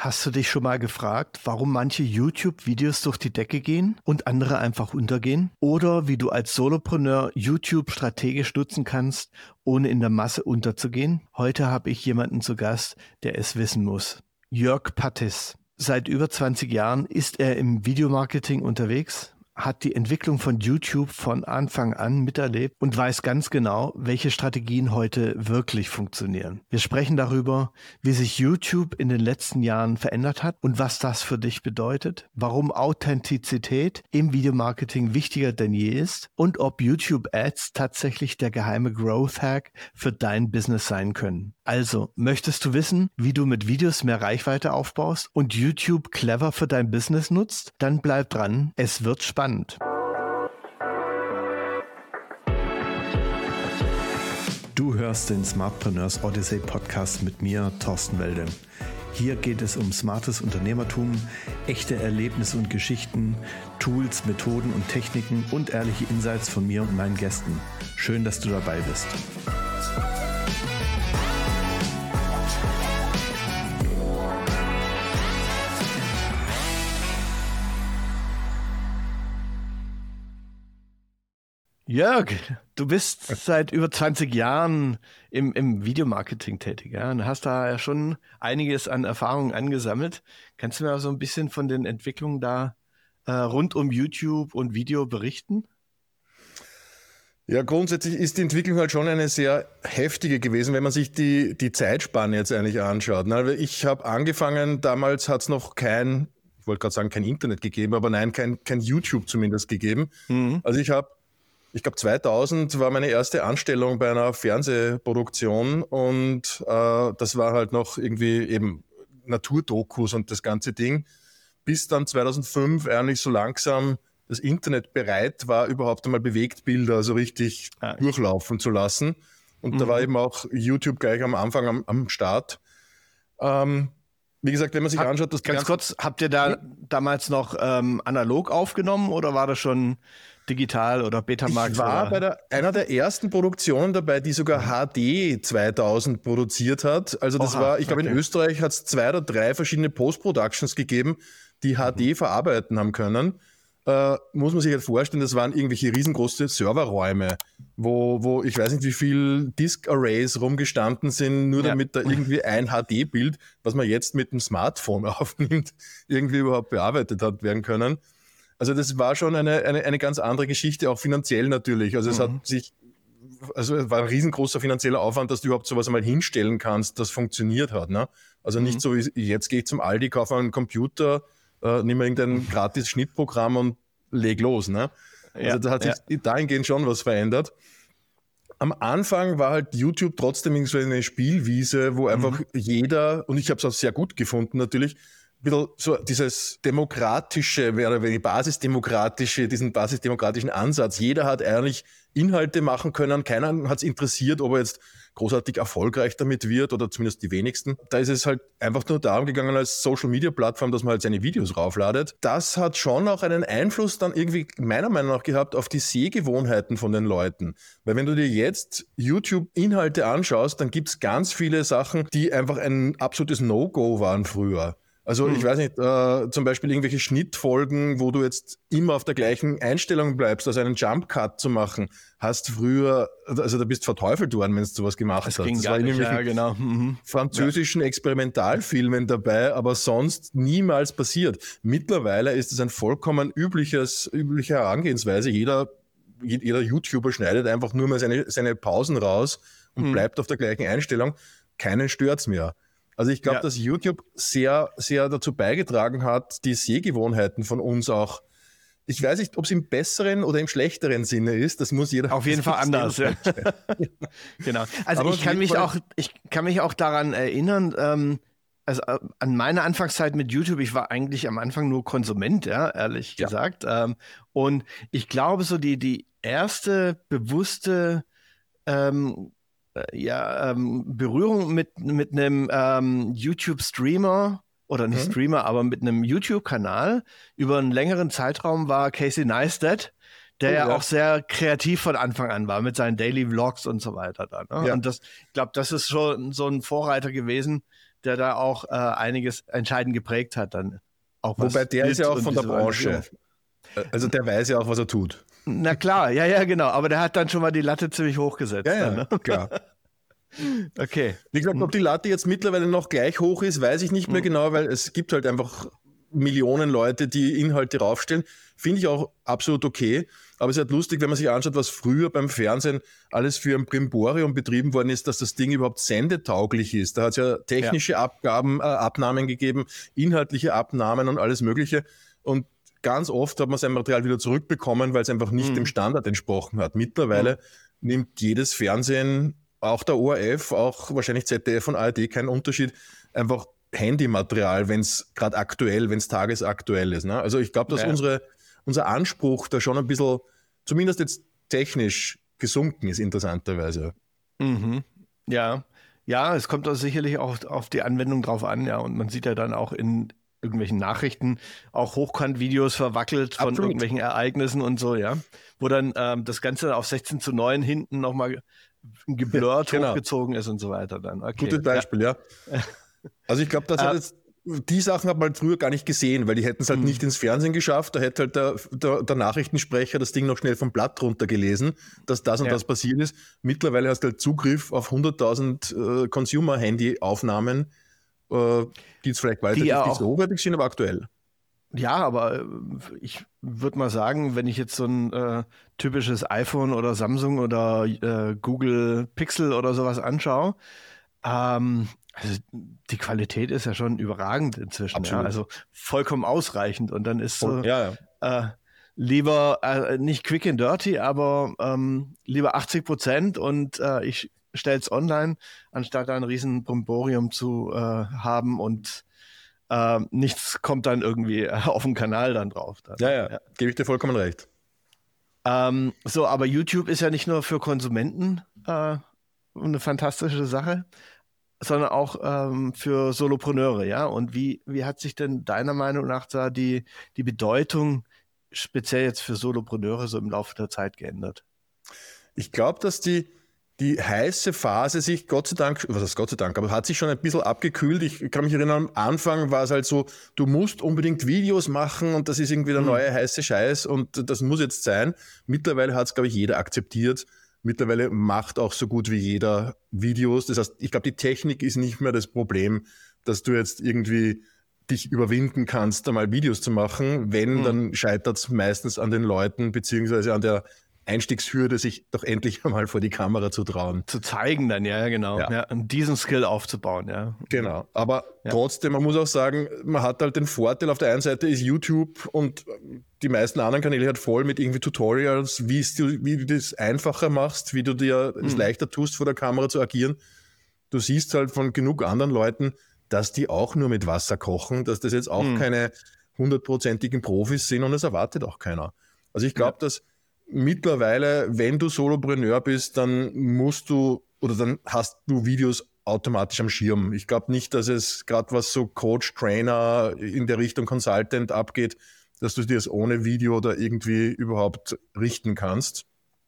Hast du dich schon mal gefragt, warum manche YouTube-Videos durch die Decke gehen und andere einfach untergehen? Oder wie du als Solopreneur YouTube strategisch nutzen kannst, ohne in der Masse unterzugehen? Heute habe ich jemanden zu Gast, der es wissen muss. Jörg Pattis. Seit über 20 Jahren ist er im Videomarketing unterwegs, hat die Entwicklung von YouTube von Anfang an miterlebt und weiß ganz genau, welche Strategien heute wirklich funktionieren. Wir sprechen darüber, wie sich YouTube in den letzten Jahren verändert hat und was das für dich bedeutet, warum Authentizität im Videomarketing wichtiger denn je ist und ob YouTube Ads tatsächlich der geheime Growth Hack für dein Business sein können. Also, möchtest du wissen, wie du mit Videos mehr Reichweite aufbaust und YouTube clever für dein Business nutzt? Dann bleib dran, es wird spannend. Du hörst den Smartpreneurs Odyssey Podcast mit mir, Thorsten Welde. Hier geht es um smartes Unternehmertum, echte Erlebnisse und Geschichten, Tools, Methoden und Techniken und ehrliche Insights von mir und meinen Gästen. Schön, dass du dabei bist. Jörg, du bist seit über 20 Jahren im Videomarketing tätig, ja, und hast da ja schon einiges an Erfahrungen angesammelt. Kannst du mir so ein bisschen von den Entwicklungen da rund um YouTube und Video berichten? Ja, grundsätzlich ist die Entwicklung halt schon eine sehr heftige gewesen, wenn man sich die Zeitspanne jetzt eigentlich anschaut. Ich habe angefangen, damals hat es noch kein Internet gegeben, aber nein, kein YouTube zumindest gegeben. Mhm. Also ich glaube 2000 war meine erste Anstellung bei einer Fernsehproduktion und das war halt noch irgendwie eben Naturdokus und das ganze Ding, bis dann 2005 eigentlich so langsam das Internet bereit war, überhaupt einmal Bewegtbilder so richtig durchlaufen zu lassen. Und da war eben auch YouTube gleich am Anfang am Start. Wie gesagt, wenn man sich anschaut... Ganz kurz, habt ihr da damals noch analog aufgenommen oder war das schon digital oder Betamax? Ich war bei einer der ersten Produktionen dabei, die sogar HD 2000 produziert hat. Also das war, ich glaube in Österreich hat es 2 oder 3 verschiedene Post-Productions gegeben, die HD verarbeiten haben können. Muss man sich halt vorstellen, das waren irgendwelche riesengroße Serverräume, wo ich weiß nicht, wie viel Disk-Arrays rumgestanden sind, nur damit da irgendwie ein HD-Bild, was man jetzt mit dem Smartphone aufnimmt, irgendwie überhaupt bearbeitet hat werden können. Also das war schon eine ganz andere Geschichte, auch finanziell natürlich. Also es war ein riesengroßer finanzieller Aufwand, dass du überhaupt sowas einmal hinstellen kannst, das funktioniert hat. Ne? Also nicht so wie jetzt gehe ich zum Aldi, kaufe einen Computer, nimm mir irgendein gratis Schnittprogramm und leg los. Ne? Also da hat sich dahingehend schon was verändert. Am Anfang war halt YouTube trotzdem so eine Spielwiese, wo einfach jeder, und ich habe es auch sehr gut gefunden natürlich, ein bisschen so dieses demokratische, diesen basisdemokratischen Ansatz. Jeder hat eigentlich Inhalte machen können, keiner hat es interessiert, ob er jetzt großartig erfolgreich damit wird oder zumindest die wenigsten. Da ist es halt einfach nur darum gegangen als Social-Media-Plattform, dass man halt seine Videos raufladet. Das hat schon auch einen Einfluss dann irgendwie meiner Meinung nach gehabt auf die Sehgewohnheiten von den Leuten. Weil wenn du dir jetzt YouTube-Inhalte anschaust, dann gibt es ganz viele Sachen, die einfach ein absolutes No-Go waren früher. Also ich weiß nicht, zum Beispiel irgendwelche Schnittfolgen, wo du jetzt immer auf der gleichen Einstellung bleibst, also einen Jump-Cut zu machen, hast früher, also da bist verteufelt worden, wenn du sowas gemacht hast. Das war in irgendwelchen französischen Experimentalfilmen dabei, aber sonst niemals passiert. Mittlerweile ist es ein vollkommen übliche Herangehensweise. Jeder YouTuber schneidet einfach nur mal seine Pausen raus und bleibt auf der gleichen Einstellung. Keinen stört's mehr. Also ich glaube, dass YouTube sehr, sehr dazu beigetragen hat, die Sehgewohnheiten von uns auch, ich weiß nicht, ob es im besseren oder im schlechteren Sinne ist, das muss jeder... Auf jeden Fall anders, ja. Genau. Also aber ich kann mich auch daran erinnern, also an meine Anfangszeit mit YouTube, ich war eigentlich am Anfang nur Konsument, ehrlich gesagt. Und ich glaube, so die erste bewusste Berührung mit einem YouTube-Streamer oder nicht Streamer, aber mit einem YouTube-Kanal über einen längeren Zeitraum war Casey Neistat, der auch sehr kreativ von Anfang an war mit seinen Daily Vlogs und so weiter. Ne? Ja. Und ich glaube, das ist schon so ein Vorreiter gewesen, der da auch einiges entscheidend geprägt hat dann. Auch wobei der ist ja auch von der Branche. Also der weiß ja auch, was er tut. Na klar, ja, genau. Aber der hat dann schon mal die Latte ziemlich hochgesetzt. Ja, dann, ne? klar. Okay. Wie gesagt, ob die Latte jetzt mittlerweile noch gleich hoch ist, weiß ich nicht mehr genau, weil es gibt halt einfach Millionen Leute, die Inhalte raufstellen. Finde ich auch absolut okay. Aber es ist halt lustig, wenn man sich anschaut, was früher beim Fernsehen alles für ein Brimborium betrieben worden ist, dass das Ding überhaupt sendetauglich ist. Da hat es ja technische Abnahmen gegeben, inhaltliche Abnahmen und alles Mögliche. Und ganz oft hat man sein Material wieder zurückbekommen, weil es einfach nicht dem Standard entsprochen hat. Mittlerweile nimmt jedes Fernsehen, auch der ORF, auch wahrscheinlich ZDF und ARD, keinen Unterschied, einfach Handymaterial, wenn es gerade aktuell, wenn es tagesaktuell ist. Ne? Also ich glaube, dass unser Anspruch da schon ein bisschen, zumindest jetzt technisch, gesunken ist, interessanterweise. Mhm. Ja, es kommt doch sicherlich auch auf die Anwendung drauf an, ja. Und man sieht ja dann auch in irgendwelchen Nachrichten auch Hochkant-Videos verwackelt von irgendwelchen Ereignissen und so, ja. Wo dann das Ganze auf 16:9 hinten nochmal geblurrt hochgezogen ist und so weiter dann. Okay. Gutes Beispiel, ja. Also ich glaube, die Sachen hat man halt früher gar nicht gesehen, weil die hätten es halt nicht ins Fernsehen geschafft. Da hätte halt der Nachrichtensprecher das Ding noch schnell vom Blatt runtergelesen, dass das und das passiert ist. Mittlerweile hast du halt Zugriff auf 100.000 Consumer-Handy-Aufnahmen, die jetzt vielleicht weiter nicht so hochwertig sind, aber aktuell. Ja, aber ich würde mal sagen, wenn ich jetzt so ein typisches iPhone oder Samsung oder Google Pixel oder sowas anschaue, also die Qualität ist ja schon überragend inzwischen. Ja? Also vollkommen ausreichend. Und dann ist so lieber nicht quick and dirty, aber lieber 80% und ich stelle es online, anstatt da ein riesen Brimborium zu haben und nichts kommt dann irgendwie auf dem Kanal dann drauf. Dann. Ja, gebe ich dir vollkommen recht. So, aber YouTube ist ja nicht nur für Konsumenten eine fantastische Sache, sondern auch für Solopreneure, ja. Und wie hat sich denn deiner Meinung nach da die Bedeutung speziell jetzt für Solopreneure so im Laufe der Zeit geändert? Ich glaube, dass die heiße Phase sich Gott sei Dank, was heißt Gott sei Dank, aber hat sich schon ein bisschen abgekühlt. Ich kann mich erinnern, am Anfang war es halt so, du musst unbedingt Videos machen und das ist irgendwie der neue heiße Scheiß und das muss jetzt sein. Mittlerweile hat es, glaube ich, jeder akzeptiert. Mittlerweile macht auch so gut wie jeder Videos. Das heißt, ich glaube, die Technik ist nicht mehr das Problem, dass du jetzt irgendwie dich überwinden kannst, einmal Videos zu machen. Wenn, dann scheitert es meistens an den Leuten beziehungsweise an der Einstiegshürde, sich doch endlich einmal vor die Kamera zu trauen. Zu zeigen dann, ja, genau. Ja, und diesen Skill aufzubauen, ja. Genau, aber trotzdem, man muss auch sagen, man hat halt den Vorteil, auf der einen Seite ist YouTube und die meisten anderen Kanäle halt voll mit irgendwie Tutorials, wie du das einfacher machst, wie du dir es leichter tust, vor der Kamera zu agieren. Du siehst halt von genug anderen Leuten, dass die auch nur mit Wasser kochen, dass das jetzt auch keine 100%igen Profis sind und das erwartet auch keiner. Also ich glaube, dass mittlerweile, wenn du Solopreneur bist, dann musst du oder dann hast du Videos automatisch am Schirm. Ich glaube nicht, dass es gerade was so Coach, Trainer in der Richtung Consultant abgeht, dass du dir das ohne Video oder irgendwie überhaupt richten kannst.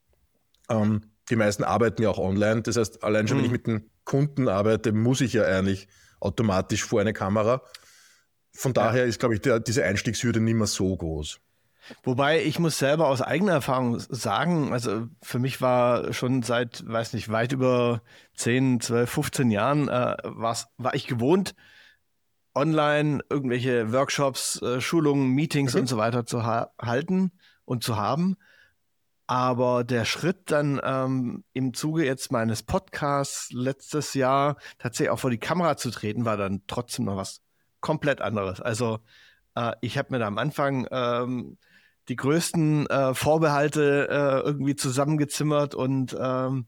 Die meisten arbeiten ja auch online. Das heißt, allein schon, wenn ich mit einem Kunden arbeite, muss ich ja eigentlich automatisch vor eine Kamera. Von daher ist, glaube ich, diese Einstiegshürde nicht mehr so groß. Wobei ich muss selber aus eigener Erfahrung sagen, also für mich war schon seit, weiß nicht, weit über 10, 12, 15 Jahren war ich gewohnt, online irgendwelche Workshops, Schulungen, Meetings und so weiter zu halten und zu haben. Aber der Schritt dann im Zuge jetzt meines Podcasts letztes Jahr tatsächlich auch vor die Kamera zu treten, war dann trotzdem noch was komplett anderes. Also ich habe mir da am Anfang die größten Vorbehalte irgendwie zusammengezimmert und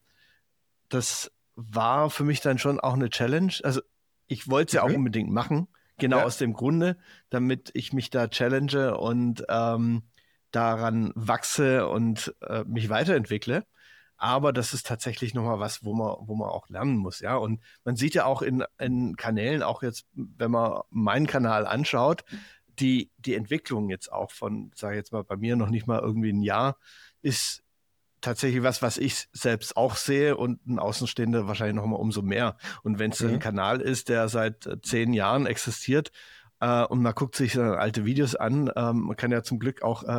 das war für mich dann schon auch eine Challenge. Also ich wollte es ja auch unbedingt machen, genau aus dem Grunde, damit ich mich da challenge und daran wachse und mich weiterentwickle. Aber das ist tatsächlich nochmal was, wo man auch lernen muss, ja. Und man sieht ja auch in Kanälen, auch jetzt, wenn man meinen Kanal anschaut, die Entwicklung jetzt auch von, sage ich jetzt mal, bei mir noch nicht mal irgendwie ein Jahr, ist tatsächlich was ich selbst auch sehe und ein Außenstehender wahrscheinlich noch mal umso mehr. Und wenn es ein Kanal ist, der seit 10 Jahren existiert und man guckt sich alte Videos an, man kann ja zum Glück auch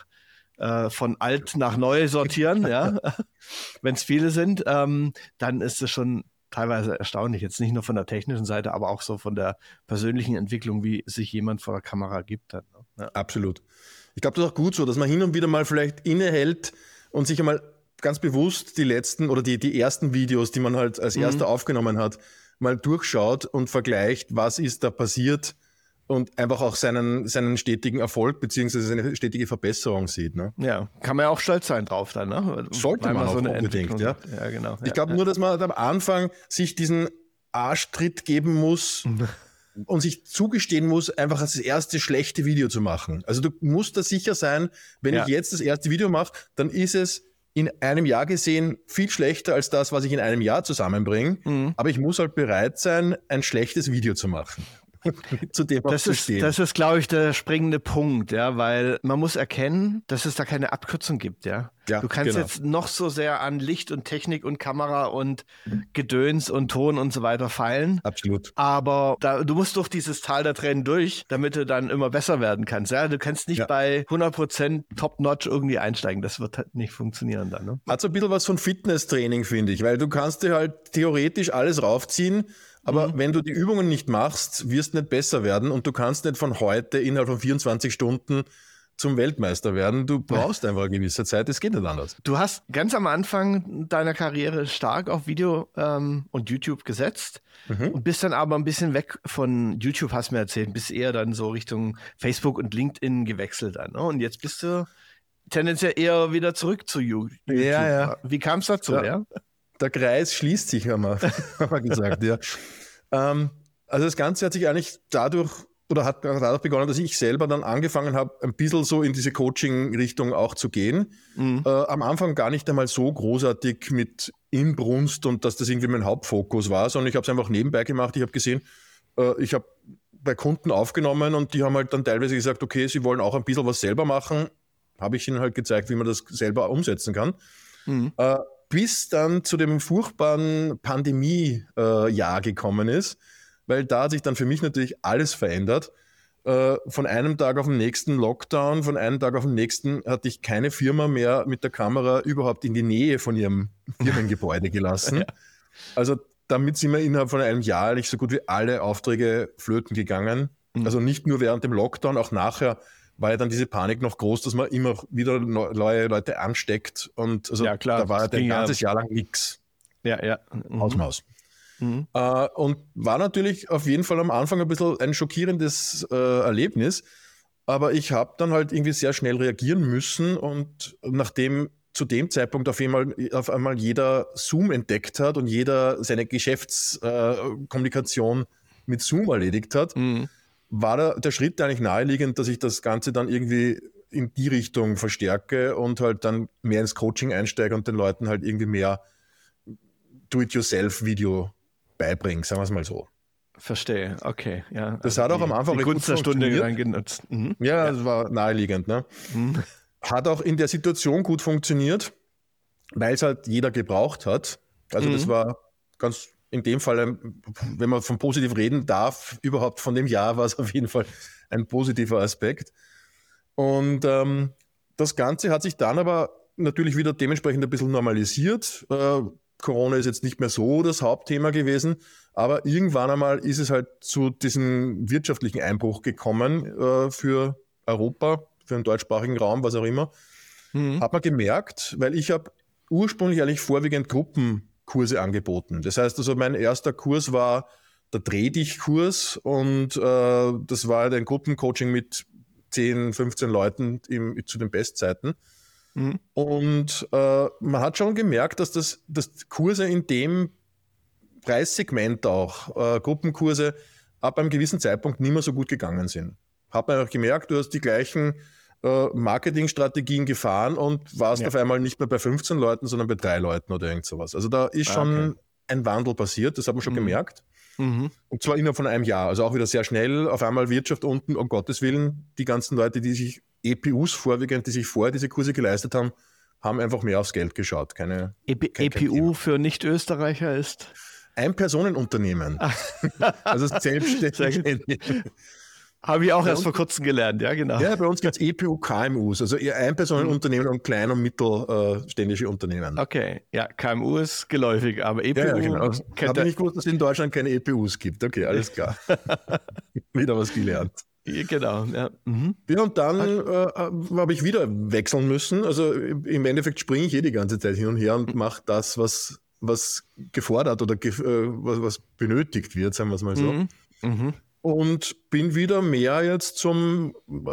von alt nach neu sortieren, ja, wenn es viele sind, dann ist es schon teilweise erstaunlich, jetzt nicht nur von der technischen Seite, aber auch so von der persönlichen Entwicklung, wie sich jemand vor der Kamera gibt. Hat, ne? Ja. Absolut. Ich glaube, das ist auch gut so, dass man hin und wieder mal vielleicht innehält und sich einmal ganz bewusst die letzten oder die ersten Videos, die man halt als erster aufgenommen hat, mal durchschaut und vergleicht, was ist da passiert und einfach auch seinen stetigen Erfolg beziehungsweise seine stetige Verbesserung sieht. Ne? Ja, kann man ja auch stolz sein drauf dann. Ne? Sollte man auch so unbedingt, ja. Ja, genau. Ich glaube nur, dass man am Anfang sich diesen Arschtritt geben muss und sich zugestehen muss, einfach das erste schlechte Video zu machen. Also du musst da sicher sein, wenn ich jetzt das erste Video mache, dann ist es in einem Jahr gesehen viel schlechter als das, was ich in einem Jahr zusammenbringe. Aber ich muss halt bereit sein, ein schlechtes Video zu machen. Zu dem das ist, glaube ich, der springende Punkt, ja, weil man muss erkennen, dass es da keine Abkürzung gibt, ja. Du kannst jetzt noch so sehr an Licht und Technik und Kamera und Gedöns und Ton und so weiter feilen. Absolut. Aber du musst durch dieses Tal der Tränen durch, damit du dann immer besser werden kannst. Ja? Du kannst nicht bei 100% Top-Notch irgendwie einsteigen. Das wird halt nicht funktionieren dann. Ne? Hat so ein bisschen was von Fitnesstraining, finde ich, weil du kannst dir halt theoretisch alles raufziehen, aber wenn du die Übungen nicht machst, wirst du nicht besser werden und du kannst nicht von heute innerhalb von 24 Stunden zum Weltmeister werden. Du brauchst einfach eine gewisse Zeit, es geht nicht anders. Du hast ganz am Anfang deiner Karriere stark auf Video und YouTube gesetzt und bist dann aber ein bisschen weg von YouTube, hast du mir erzählt, bist eher dann so Richtung Facebook und LinkedIn gewechselt dann. Ne? Und jetzt bist du tendenziell eher wieder zurück zu YouTube. Ja. Wie kam es dazu? Ja? Der Kreis schließt sich, haben wir gesagt. Ja. Also das Ganze hat sich eigentlich dadurch begonnen, dass ich selber dann angefangen habe, ein bisschen so in diese Coaching-Richtung auch zu gehen. Am Anfang gar nicht einmal so großartig mit Inbrunst und dass das irgendwie mein Hauptfokus war, sondern ich habe es einfach nebenbei gemacht. Ich habe gesehen, ich habe bei Kunden aufgenommen und die haben halt dann teilweise gesagt, okay, sie wollen auch ein bisschen was selber machen. Habe ich ihnen halt gezeigt, wie man das selber umsetzen kann. Bis dann zu dem furchtbaren Pandemie-Jahr gekommen ist, weil da hat sich dann für mich natürlich alles verändert. Von einem Tag auf den nächsten Lockdown, von einem Tag auf den nächsten hatte ich keine Firma mehr mit der Kamera überhaupt in die Nähe von ihrem Firmengebäude gelassen. Also damit sind mir innerhalb von einem Jahr eigentlich so gut wie alle Aufträge flöten gegangen. Also nicht nur während dem Lockdown, auch nachher war ja dann diese Panik noch groß, dass man immer wieder neue Leute ansteckt. Und also da war ein ganzes Jahr lang nichts. Aus Maus. Und war natürlich auf jeden Fall am Anfang ein bisschen ein schockierendes Erlebnis. Aber ich habe dann halt irgendwie sehr schnell reagieren müssen. Und nachdem zu dem Zeitpunkt auf einmal jeder Zoom entdeckt hat und jeder seine Geschäftskommunikation mit Zoom erledigt hat, war der Schritt eigentlich naheliegend, dass ich das Ganze dann irgendwie in die Richtung verstärke und halt dann mehr ins Coaching einsteige und den Leuten halt irgendwie mehr Do-it-yourself-Video beibringe, sagen wir es mal so. Verstehe, okay. Ja, das hat auch am Anfang die Gunst der Stunde reingenutzt. Ja, das war naheliegend. Ne? Hat auch in der Situation gut funktioniert, weil es halt jeder gebraucht hat. Also das war ganz... In dem Fall, wenn man von positiv reden darf, überhaupt von dem Jahr war es auf jeden Fall ein positiver Aspekt. Und das Ganze hat sich dann aber natürlich wieder dementsprechend ein bisschen normalisiert. Corona ist jetzt nicht mehr so das Hauptthema gewesen, aber irgendwann einmal ist es halt zu diesem wirtschaftlichen Einbruch gekommen für Europa, für den deutschsprachigen Raum, was auch immer. Hat man gemerkt, weil ich habe ursprünglich eigentlich vorwiegend Gruppenkurse angeboten. Das heißt also, mein erster Kurs war der Dreh-Dich-Kurs und das war ein Gruppencoaching mit 10, 15 Leuten zu den Bestzeiten. Und man hat schon gemerkt, dass das Kurse in dem Preissegment auch, Gruppenkurse, ab einem gewissen Zeitpunkt nicht mehr so gut gegangen sind. Hat man auch gemerkt, du hast die gleichen Marketingstrategien gefahren und warst auf einmal nicht mehr bei 15 Leuten, sondern bei 3 Leuten oder irgend sowas. Also da ist schon ein Wandel passiert, das hat man schon gemerkt. Und zwar innerhalb von einem Jahr, also auch wieder sehr schnell, auf einmal Wirtschaft unten, um Gottes Willen, die ganzen Leute, die sich EPUs vorwiegend, die sich vorher diese Kurse geleistet haben, haben einfach mehr aufs Geld geschaut. Kein EPU für Nicht-Österreicher ist? Ein-Personen-Unternehmen. Also selbstständig. Habe ich auch erst vor kurzem gelernt, ja, genau. Ja, bei uns gibt es EPU KMUs, also Ein-Personen-Unternehmen und kleine und mittelständische Unternehmen. Okay, ja, KMU ist geläufig, aber EPU... Ja, genau. Habe ich nicht gewusst, dass es in Deutschland keine EPUs gibt. Okay, alles klar. Wieder was gelernt. Genau, ja. Ja, und dann habe ich wieder wechseln müssen. Also im Endeffekt springe ich die ganze Zeit hin und her und mache das, was gefordert oder was benötigt wird, sagen wir es mal so. Und bin wieder mehr jetzt zum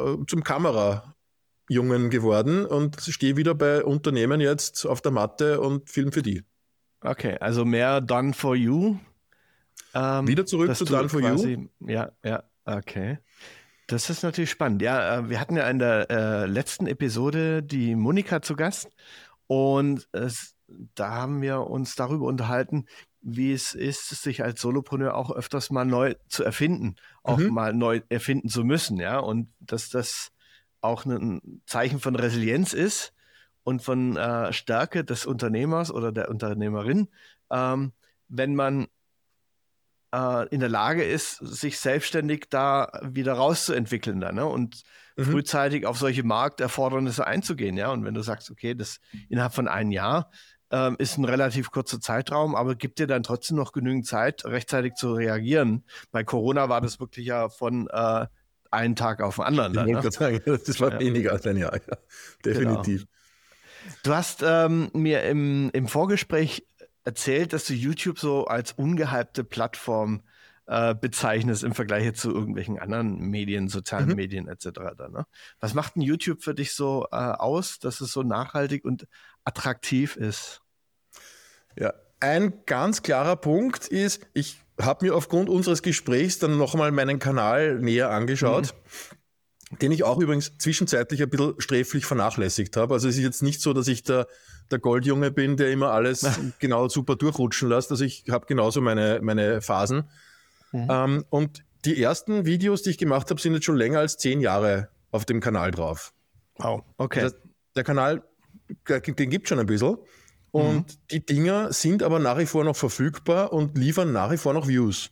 Kamerajungen geworden und stehe wieder bei Unternehmen jetzt auf der Matte und film für die. Okay, also mehr Done for You. Wieder zurück zu Done for You. Ja, okay. Das ist natürlich spannend. Ja, wir hatten ja in der letzten Episode die Monika zu Gast und da haben wir uns darüber unterhalten, wie es ist, sich als Solopreneur auch öfters mal neu zu erfinden, auch mal neu erfinden zu müssen, ja, und dass das auch ein Zeichen von Resilienz ist und von Stärke des Unternehmers oder der Unternehmerin, wenn man in der Lage ist, sich selbstständig da wieder rauszuentwickeln dann, ne? Und frühzeitig auf solche Markterfordernisse einzugehen, ja. Und wenn du sagst, okay, das innerhalb von einem Jahr ist ein relativ kurzer Zeitraum, aber gibt dir dann trotzdem noch genügend Zeit, rechtzeitig zu reagieren. Bei Corona war das wirklich ja von einen Tag auf den anderen. Ich wollte gerade sagen, das war weniger als ein Jahr, ja. Definitiv. Genau. Du hast mir im Vorgespräch erzählt, dass du YouTube so als ungehypte Plattform bezeichnest im Vergleich zu irgendwelchen anderen Medien, sozialen Medien etc. Dann, ne? Was macht denn YouTube für dich so aus, dass es so nachhaltig und attraktiv ist? Ja, ein ganz klarer Punkt ist, ich habe mir aufgrund unseres Gesprächs dann nochmal meinen Kanal näher angeschaut, den ich auch übrigens zwischenzeitlich ein bisschen sträflich vernachlässigt habe. Also es ist jetzt nicht so, dass ich der Goldjunge bin, der immer alles genau super durchrutschen lässt. Also ich habe genauso meine Phasen. Und die ersten Videos, die ich gemacht habe, sind jetzt schon länger als 10 Jahre auf dem Kanal drauf. Wow, okay. Das heißt, der Kanal, den gibt es schon ein bisschen. Und die Dinger sind aber nach wie vor noch verfügbar und liefern nach wie vor noch Views.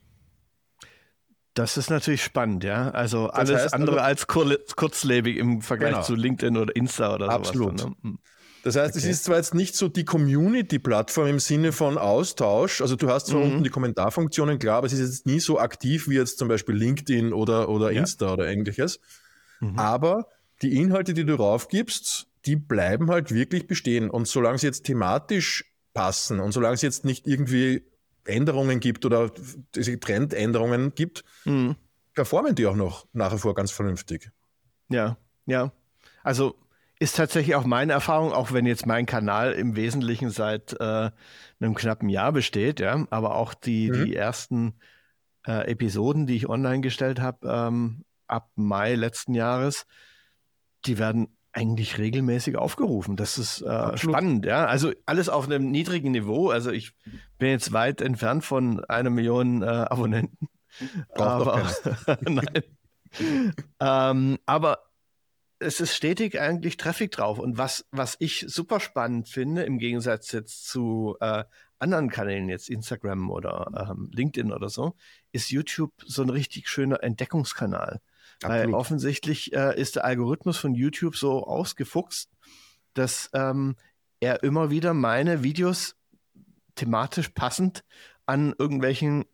Das ist natürlich spannend, ja. Also das alles andere als kurzlebig im Vergleich zu LinkedIn oder Insta oder sowas. Absolut. Dann, ne? Das heißt, es ist zwar jetzt nicht so die Community-Plattform im Sinne von Austausch, also du hast zwar unten die Kommentarfunktionen, klar, aber es ist jetzt nie so aktiv wie jetzt zum Beispiel LinkedIn oder Insta oder ähnliches. Aber die Inhalte, die du raufgibst, die bleiben halt wirklich bestehen. Und solange sie jetzt thematisch passen und solange es jetzt nicht irgendwie Änderungen gibt oder diese Trendänderungen gibt, performen die auch noch nach wie vor ganz vernünftig. Ja. Also ist tatsächlich auch meine Erfahrung, auch wenn jetzt mein Kanal im Wesentlichen seit einem knappen Jahr besteht, ja, aber auch die ersten Episoden, die ich online gestellt habe, ab Mai letzten Jahres, die werden eigentlich regelmäßig aufgerufen. Das ist spannend, ja. Also alles auf einem niedrigen Niveau. Also ich bin jetzt weit entfernt von 1 Million Abonnenten. Braucht doch Nein. Aber es ist stetig eigentlich Traffic drauf. Und was ich super spannend finde, im Gegensatz jetzt zu anderen Kanälen, jetzt Instagram oder LinkedIn oder so, ist YouTube so ein richtig schöner Entdeckungskanal. Absolut. Weil offensichtlich ist der Algorithmus von YouTube so ausgefuchst, dass er immer wieder meine Videos thematisch passend an irgendwelchen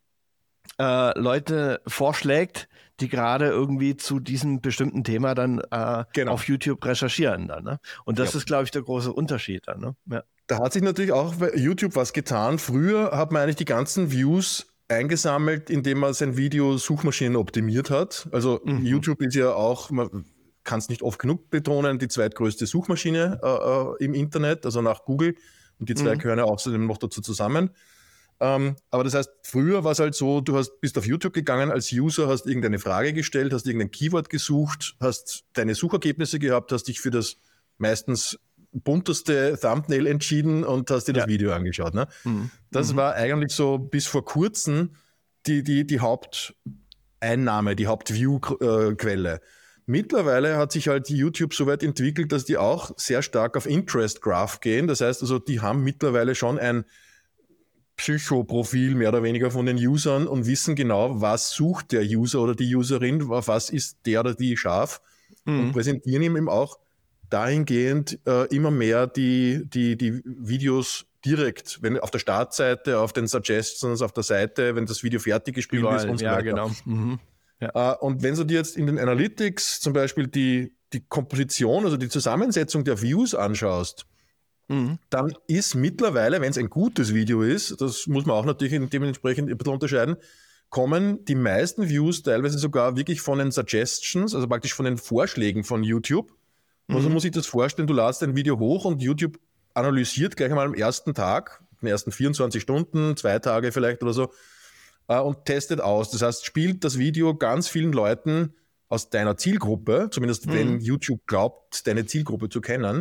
Leute vorschlägt, die gerade irgendwie zu diesem bestimmten Thema dann auf YouTube recherchieren. Dann, ne? Und das ist, glaube ich, der große Unterschied dann. Ne? Ja. Da hat sich natürlich auch bei YouTube was getan. Früher hat man eigentlich die ganzen Views eingesammelt, indem man sein Video Suchmaschinen optimiert hat. Also YouTube ist ja auch, man kann es nicht oft genug betonen, die zweitgrößte Suchmaschine im Internet, also nach Google. Und die zwei gehören ja außerdem noch dazu zusammen. Aber das heißt, früher war es halt so, du bist auf YouTube gegangen als User, hast irgendeine Frage gestellt, hast irgendein Keyword gesucht, hast deine Suchergebnisse gehabt, hast dich für das meistens bunteste Thumbnail entschieden und hast dir das Video angeschaut. Ne? Das war eigentlich so bis vor kurzem die Haupteinnahme, die Hauptview-Quelle. Mittlerweile hat sich halt YouTube so weit entwickelt, dass die auch sehr stark auf Interest Graph gehen. Das heißt also, die haben mittlerweile schon ein Psychoprofil mehr oder weniger von den Usern und wissen genau, was sucht der User oder die Userin, auf was ist der oder die scharf und präsentieren ihm eben auch dahingehend immer mehr die Videos direkt, wenn auf der Startseite, auf den Suggestions, auf der Seite, wenn das Video fertig gespielt ist und so weiter. Genau. Ja. Und wenn du dir jetzt in den Analytics zum Beispiel die Komposition, also die Zusammensetzung der Views anschaust, dann ist mittlerweile, wenn es ein gutes Video ist, das muss man auch natürlich dementsprechend ein bisschen unterscheiden, kommen die meisten Views teilweise sogar wirklich von den Suggestions, also praktisch von den Vorschlägen von YouTube. Also muss ich das vorstellen, du ladest ein Video hoch und YouTube analysiert gleich einmal am ersten Tag, in den ersten 24 Stunden, 2 Tage vielleicht oder so, und testet aus. Das heißt, spielt das Video ganz vielen Leuten aus deiner Zielgruppe, zumindest wenn YouTube glaubt, deine Zielgruppe zu kennen,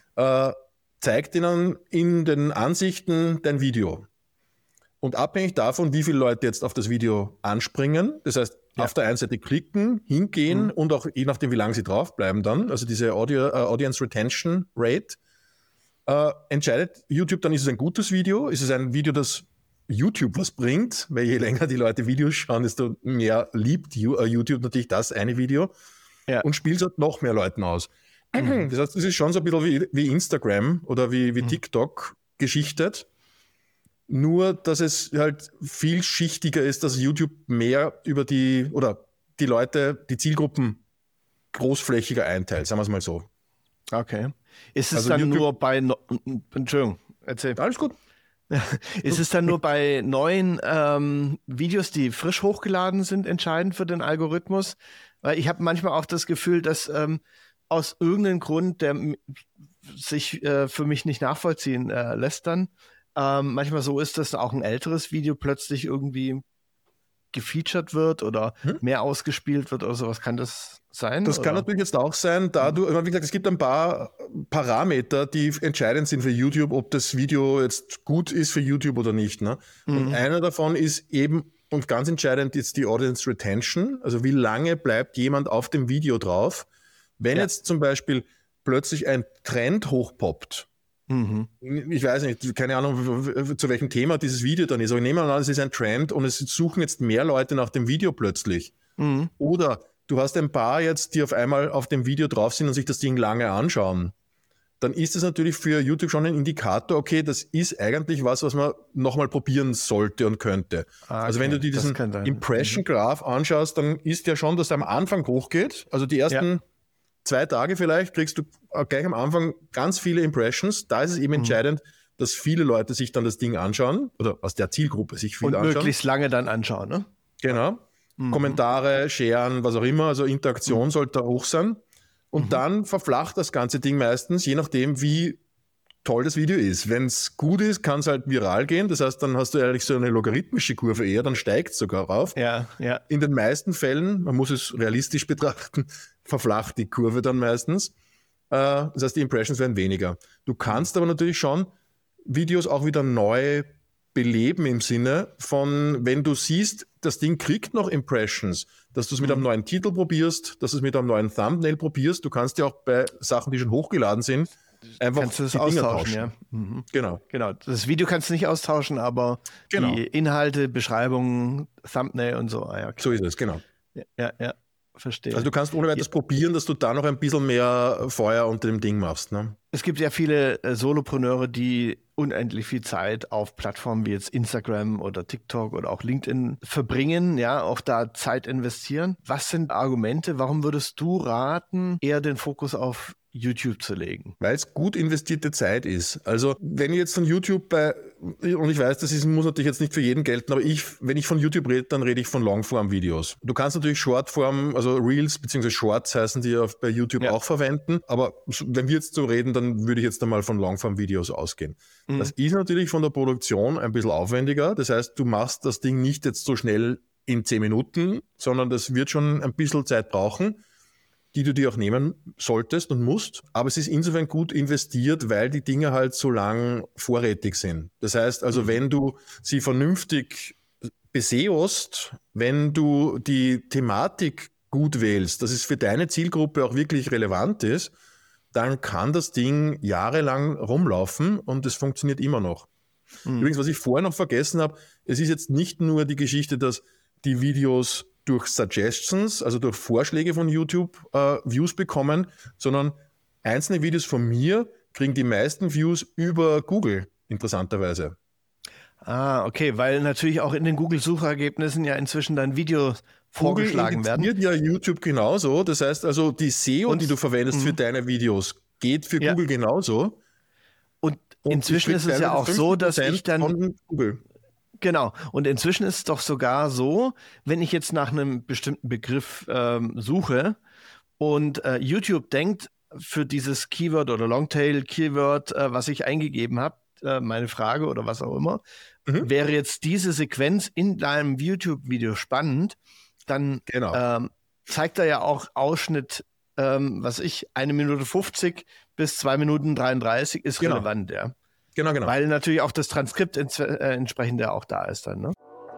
zeigt ihnen in den Ansichten dein Video. Und abhängig davon, wie viele Leute jetzt auf das Video anspringen, das heißt, auf der einen Seite klicken, hingehen und auch je nachdem, wie lange sie draufbleiben dann, also diese Audience Retention Rate, entscheidet YouTube dann, ist es ein gutes Video, ist es ein Video, das YouTube was bringt, weil je länger die Leute Videos schauen, desto mehr liebt YouTube natürlich das eine Video und spielt es halt noch mehr Leuten aus. Das heißt, das ist schon so ein bisschen wie Instagram oder wie TikTok geschichtet. Nur, dass es halt vielschichtiger ist, dass YouTube mehr über die Leute, die Zielgruppen großflächiger einteilt, sagen wir es mal so. Okay. Ist es Also dann YouTube, nur bei... Entschuldigung, erzähl. Alles gut. Ist es dann nur bei neuen Videos, die frisch hochgeladen sind, entscheidend für den Algorithmus? Weil ich habe manchmal auch das Gefühl, dass aus irgendeinem Grund, der sich für mich nicht nachvollziehen lässt dann, manchmal so ist, dass auch ein älteres Video plötzlich irgendwie gefeatured wird oder mehr ausgespielt wird oder sowas. Kann das sein? Das kann natürlich jetzt auch sein, wie gesagt, es gibt ein paar Parameter, die entscheidend sind für YouTube, ob das Video jetzt gut ist für YouTube oder nicht. Ne? Und einer davon ist eben, und ganz entscheidend, ist die Audience Retention, also wie lange bleibt jemand auf dem Video drauf. Wenn jetzt zum Beispiel plötzlich ein Trend hochpoppt, ich weiß nicht, keine Ahnung, zu welchem Thema dieses Video dann ist, aber ich nehme an, es ist ein Trend und es suchen jetzt mehr Leute nach dem Video plötzlich. Oder du hast ein paar jetzt, die auf einmal auf dem Video drauf sind und sich das Ding lange anschauen. Dann ist es natürlich für YouTube schon ein Indikator, okay, das ist eigentlich was man nochmal probieren sollte und könnte. Okay. Also wenn du dir diesen Impression Graph anschaust, dann ist ja schon, dass er am Anfang hochgeht. Also die ersten 2 Tage vielleicht kriegst du gleich am Anfang ganz viele Impressions. Da ist es eben entscheidend, dass viele Leute sich dann das Ding anschauen oder aus der Zielgruppe sich viel anschauen. Und möglichst lange dann anschauen, ne? Genau. Kommentare, sharen, was auch immer, also Interaktion sollte da hoch sein. Und dann verflacht das ganze Ding meistens, je nachdem, wie toll das Video ist. Wenn es gut ist, kann es halt viral gehen. Das heißt, dann hast du eigentlich so eine logarithmische Kurve eher, dann steigt es sogar rauf. Ja. In den meisten Fällen, man muss es realistisch betrachten, verflacht die Kurve dann meistens. Das heißt, die Impressions werden weniger. Du kannst aber natürlich schon Videos auch wieder neu beleben im Sinne von, wenn du siehst, das Ding kriegt noch Impressions, dass du es mit einem neuen Titel probierst, dass du es mit einem neuen Thumbnail probierst. Du kannst ja auch bei Sachen, die schon hochgeladen sind, einfach kannst du das die Dinger austauschen. Ja. Genau. Das Video kannst du nicht austauschen, aber die Inhalte, Beschreibungen, Thumbnail und so. Ja, so ist es, genau. Ja, verstehe. Also du kannst ohne weiteres probieren, dass du da noch ein bisschen mehr Feuer unter dem Ding machst. Ne? Es gibt ja viele Solopreneure, die unendlich viel Zeit auf Plattformen wie jetzt Instagram oder TikTok oder auch LinkedIn verbringen, ja, auch da Zeit investieren. Was sind Argumente? Warum würdest du raten, eher den Fokus auf YouTube zu legen? Weil es gut investierte Zeit ist. Also wenn ich jetzt von YouTube und ich weiß, muss natürlich jetzt nicht für jeden gelten, aber wenn ich von YouTube rede, dann rede ich von Longform-Videos. Du kannst natürlich Shortform, also Reels bzw. Shorts heißen die bei YouTube auch verwenden, aber wenn wir jetzt so reden, dann würde ich jetzt einmal von Longform-Videos ausgehen. Das ist natürlich von der Produktion ein bisschen aufwendiger. Das heißt, du machst das Ding nicht jetzt so schnell in 10 Minuten, sondern das wird schon ein bisschen Zeit brauchen, die du dir auch nehmen solltest und musst. Aber es ist insofern gut investiert, weil die Dinge halt so lang vorrätig sind. Das heißt also, wenn du sie vernünftig beseost, wenn du die Thematik gut wählst, dass es für deine Zielgruppe auch wirklich relevant ist, dann kann das Ding jahrelang rumlaufen und es funktioniert immer noch. Übrigens, was ich vorher noch vergessen habe, es ist jetzt nicht nur die Geschichte, dass die Videos durch Suggestions, also durch Vorschläge von YouTube Views bekommen, sondern einzelne Videos von mir kriegen die meisten Views über Google, interessanterweise. Ah, okay, weil natürlich auch in den Google-Suchergebnissen ja inzwischen dann Videos vorgeschlagen werden. Google indiziert ja YouTube genauso. Das heißt also, die SEO, die du verwendest für deine Videos, geht für Google genauso. Und inzwischen ist es ja auch so, dass ich dann... Von Google. Genau. Und inzwischen ist es doch sogar so, wenn ich jetzt nach einem bestimmten Begriff suche und YouTube denkt, für dieses Keyword oder Longtail-Keyword, was ich eingegeben habe, meine Frage oder was auch immer, wäre jetzt diese Sequenz in deinem YouTube-Video spannend, dann zeigt er ja auch Ausschnitt, 1 Minute 50 bis 2 Minuten 33 ist relevant, ja. Genau. Weil natürlich auch das Transkript entsprechend ja auch da ist dann, ne?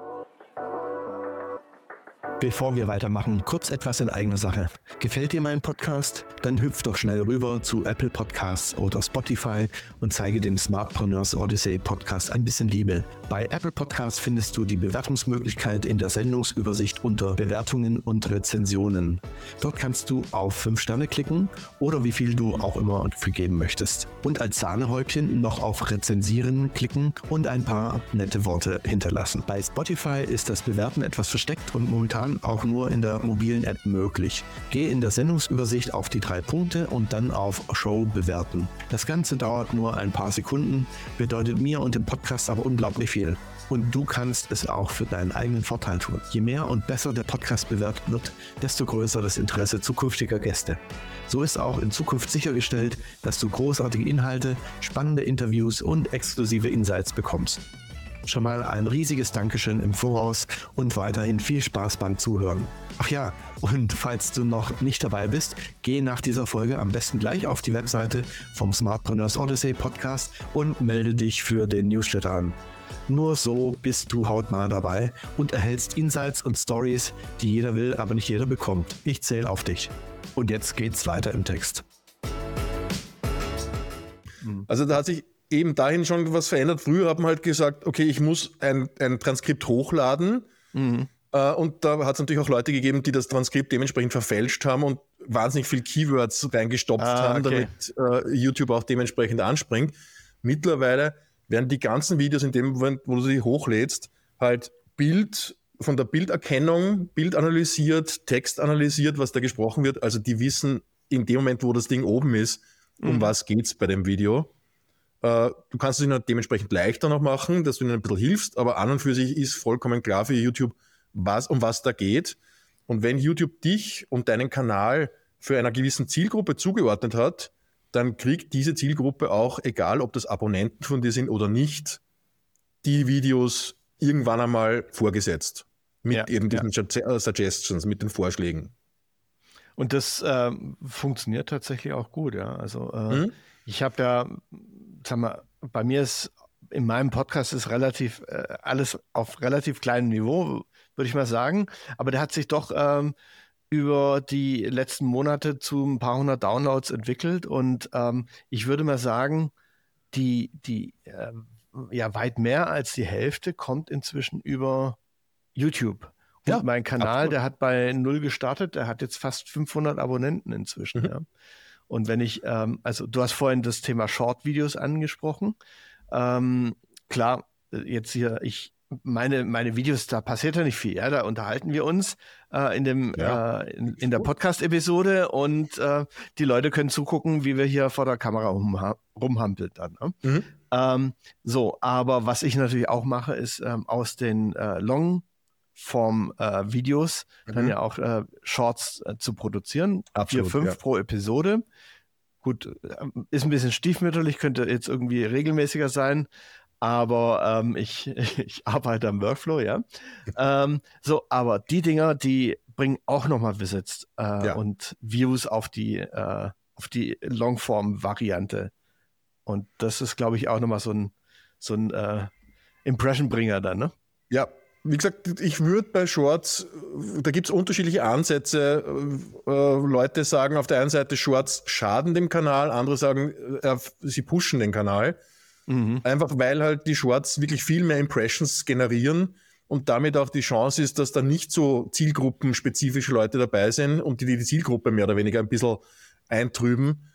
Bevor wir weitermachen, kurz etwas in eigener Sache. Gefällt dir mein Podcast? Dann hüpf doch schnell rüber zu Apple Podcasts oder Spotify und zeige dem Smartpreneurs Odyssey Podcast ein bisschen Liebe. Bei Apple Podcasts findest du die Bewertungsmöglichkeit in der Sendungsübersicht unter Bewertungen und Rezensionen. Dort kannst du auf 5 Sterne klicken oder wie viel du auch immer vergeben möchtest. Und als Sahnehäubchen noch auf Rezensieren klicken und ein paar nette Worte hinterlassen. Bei Spotify ist das Bewerten etwas versteckt und momentan auch nur in der mobilen App möglich. Geh in der Sendungsübersicht auf die 3 Punkte und dann auf Show bewerten. Das Ganze dauert nur ein paar Sekunden, bedeutet mir und dem Podcast aber unglaublich viel. Und du kannst es auch für deinen eigenen Vorteil tun. Je mehr und besser der Podcast bewertet wird, desto größer das Interesse zukünftiger Gäste. So ist auch in Zukunft sichergestellt, dass du großartige Inhalte, spannende Interviews und exklusive Insights bekommst. Schon mal ein riesiges Dankeschön im Voraus und weiterhin viel Spaß beim Zuhören. Ach ja, und falls du noch nicht dabei bist, geh nach dieser Folge am besten gleich auf die Webseite vom Smartpreneurs Odyssey Podcast und melde dich für den Newsletter an. Nur so bist du hautnah dabei und erhältst Insights und Stories, die jeder will, aber nicht jeder bekommt. Ich zähle auf dich. Und jetzt geht's weiter im Text. Also da hat sich eben dahin schon was verändert. Früher hat man halt gesagt, okay, ich muss ein Transkript hochladen. Und da hat es natürlich auch Leute gegeben, die das Transkript dementsprechend verfälscht haben und wahnsinnig viel Keywords reingestopft haben, damit YouTube auch dementsprechend anspringt. Mittlerweile werden die ganzen Videos in dem Moment, wo du sie hochlädst, halt von der Bilderkennung, Bild analysiert, Text analysiert, was da gesprochen wird. Also die wissen in dem Moment, wo das Ding oben ist, um was geht's bei dem Video. Du kannst es ihnen dementsprechend leichter noch machen, dass du ihnen ein bisschen hilfst, aber an und für sich ist vollkommen klar für YouTube, um was da geht. Und wenn YouTube dich und deinen Kanal für einer gewissen Zielgruppe zugeordnet hat, dann kriegt diese Zielgruppe auch, egal ob das Abonnenten von dir sind oder nicht, die Videos irgendwann einmal vorgesetzt. Mit eben diesen Suggestions, mit den Vorschlägen. Und das funktioniert tatsächlich auch gut, ja. Also ich habe ja, sag mal, bei mir ist in meinem Podcast ist relativ alles auf relativ kleinem Niveau, würde ich mal sagen. Aber der hat sich doch über die letzten Monate zu ein paar hundert Downloads entwickelt. Und ich würde mal sagen, weit mehr als die Hälfte kommt inzwischen über YouTube. Und mein Kanal, der hat bei 0 gestartet, der hat jetzt fast 500 Abonnenten inzwischen. Ja. Und wenn ich, also du hast vorhin das Thema Short-Videos angesprochen. Klar, jetzt hier, meine Videos, da passiert ja nicht viel, ja, da unterhalten wir uns in der Podcast-Episode und die Leute können zugucken, wie wir hier vor der Kamera rumhampeln dann. Ne? Aber was ich natürlich auch mache, ist aus den Longform-Videos dann ja auch Shorts zu produzieren. Absolut, 4, 5 pro Episode. Gut, ist ein bisschen stiefmütterlich, könnte jetzt irgendwie regelmäßiger sein. Aber ich arbeite am Workflow, ja. Aber die Dinger, die bringen auch nochmal Visits und Views auf die Longform-Variante. Und das ist, glaube ich, auch nochmal so ein Impression-Bringer dann, ne? Ja, wie gesagt, ich würde bei Shorts, da gibt es unterschiedliche Ansätze. Leute sagen auf der einen Seite, Shorts schaden dem Kanal, andere sagen, sie pushen den Kanal. Einfach weil halt die Shorts wirklich viel mehr Impressions generieren und damit auch die Chance ist, dass da nicht so zielgruppenspezifische Leute dabei sind und die Zielgruppe mehr oder weniger ein bisschen eintrüben.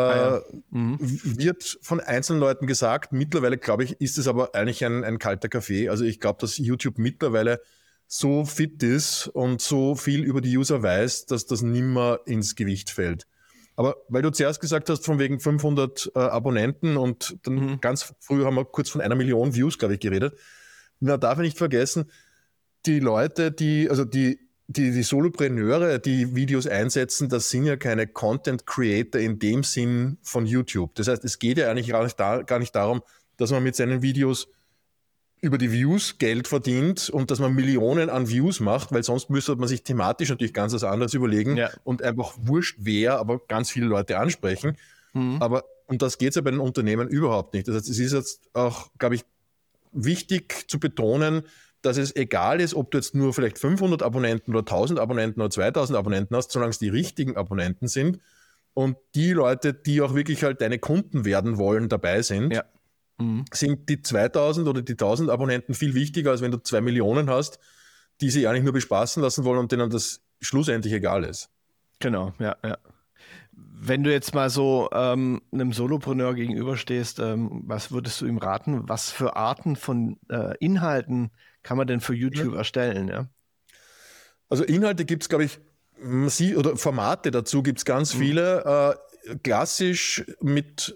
Wird von einzelnen Leuten gesagt. Mittlerweile, glaube ich, ist es aber eigentlich ein kalter Kaffee. Also ich glaube, dass YouTube mittlerweile so fit ist und so viel über die User weiß, dass das nimmer ins Gewicht fällt. Aber weil du zuerst gesagt hast, von wegen 500 Abonnenten und dann ganz früh haben wir kurz von 1 Million Views, glaube ich, geredet. Man darf nicht vergessen, die Leute, die Solopreneure, die Videos einsetzen, das sind ja keine Content Creator in dem Sinn von YouTube. Das heißt, es geht ja eigentlich gar nicht darum, dass man mit seinen Videos über die Views Geld verdient und dass man Millionen an Views macht, weil sonst müsste man sich thematisch natürlich ganz was anderes überlegen und einfach wurscht wer, aber ganz viele Leute ansprechen. Aber und das geht ja bei den Unternehmen überhaupt nicht. Das heißt, es ist jetzt auch, glaube ich, wichtig zu betonen, dass es egal ist, ob du jetzt nur vielleicht 500 Abonnenten oder 1000 Abonnenten oder 2000 Abonnenten hast, solange es die richtigen Abonnenten sind und die Leute, die auch wirklich halt deine Kunden werden wollen, dabei sind, sind die 2000 oder die 1000 Abonnenten viel wichtiger, als wenn du 2 Millionen hast, die sich eigentlich nur bespaßen lassen wollen und denen das schlussendlich egal ist. Genau, ja. Wenn du jetzt mal so einem Solopreneur gegenüberstehst, was würdest du ihm raten? Was für Arten von Inhalten kann man denn für YouTube erstellen? Ja? Also Inhalte gibt es, glaube ich, oder Formate dazu gibt es ganz viele. Klassisch mit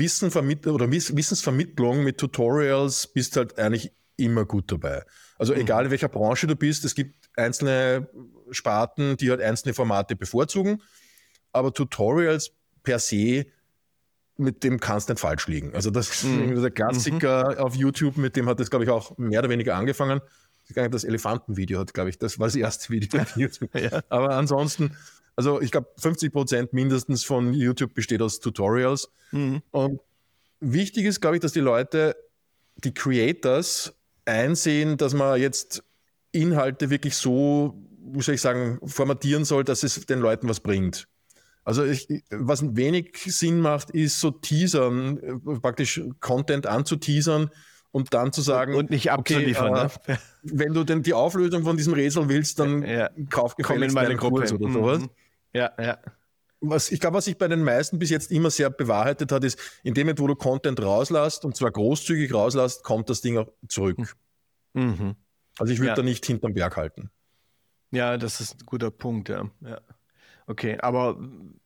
Wissensvermittlung, mit Tutorials bist halt eigentlich immer gut dabei. Also egal in welcher Branche du bist, es gibt einzelne Sparten, die halt einzelne Formate bevorzugen, aber Tutorials per se, mit dem kannst du nicht falsch liegen. Also das ist der Klassiker auf YouTube, mit dem hat das, glaube ich, auch mehr oder weniger angefangen. Das Elefantenvideo hat, glaube ich, das war das erste Video auf YouTube. Aber ansonsten, also ich glaube 50% mindestens von YouTube besteht aus Tutorials. Und wichtig ist, glaube ich, dass die Leute, die Creators, einsehen, dass man jetzt Inhalte wirklich so, wie soll ich sagen, formatieren soll, dass es den Leuten was bringt. Also was wenig Sinn macht, ist so teasern, praktisch Content anzuteasern und dann zu sagen, und nicht abzuliefern. Okay, wenn du denn die Auflösung von diesem Rätsel willst, dann kauf gefälligst meinen Kurs oder sowas. Ja. Ich glaube, was sich bei den meisten bis jetzt immer sehr bewahrheitet hat, ist, in dem Moment, wo du Content rauslässt, und zwar großzügig rauslässt, kommt das Ding auch zurück. Also ich würde da nicht hinterm Berg halten. Ja, das ist ein guter Punkt, ja. Okay, aber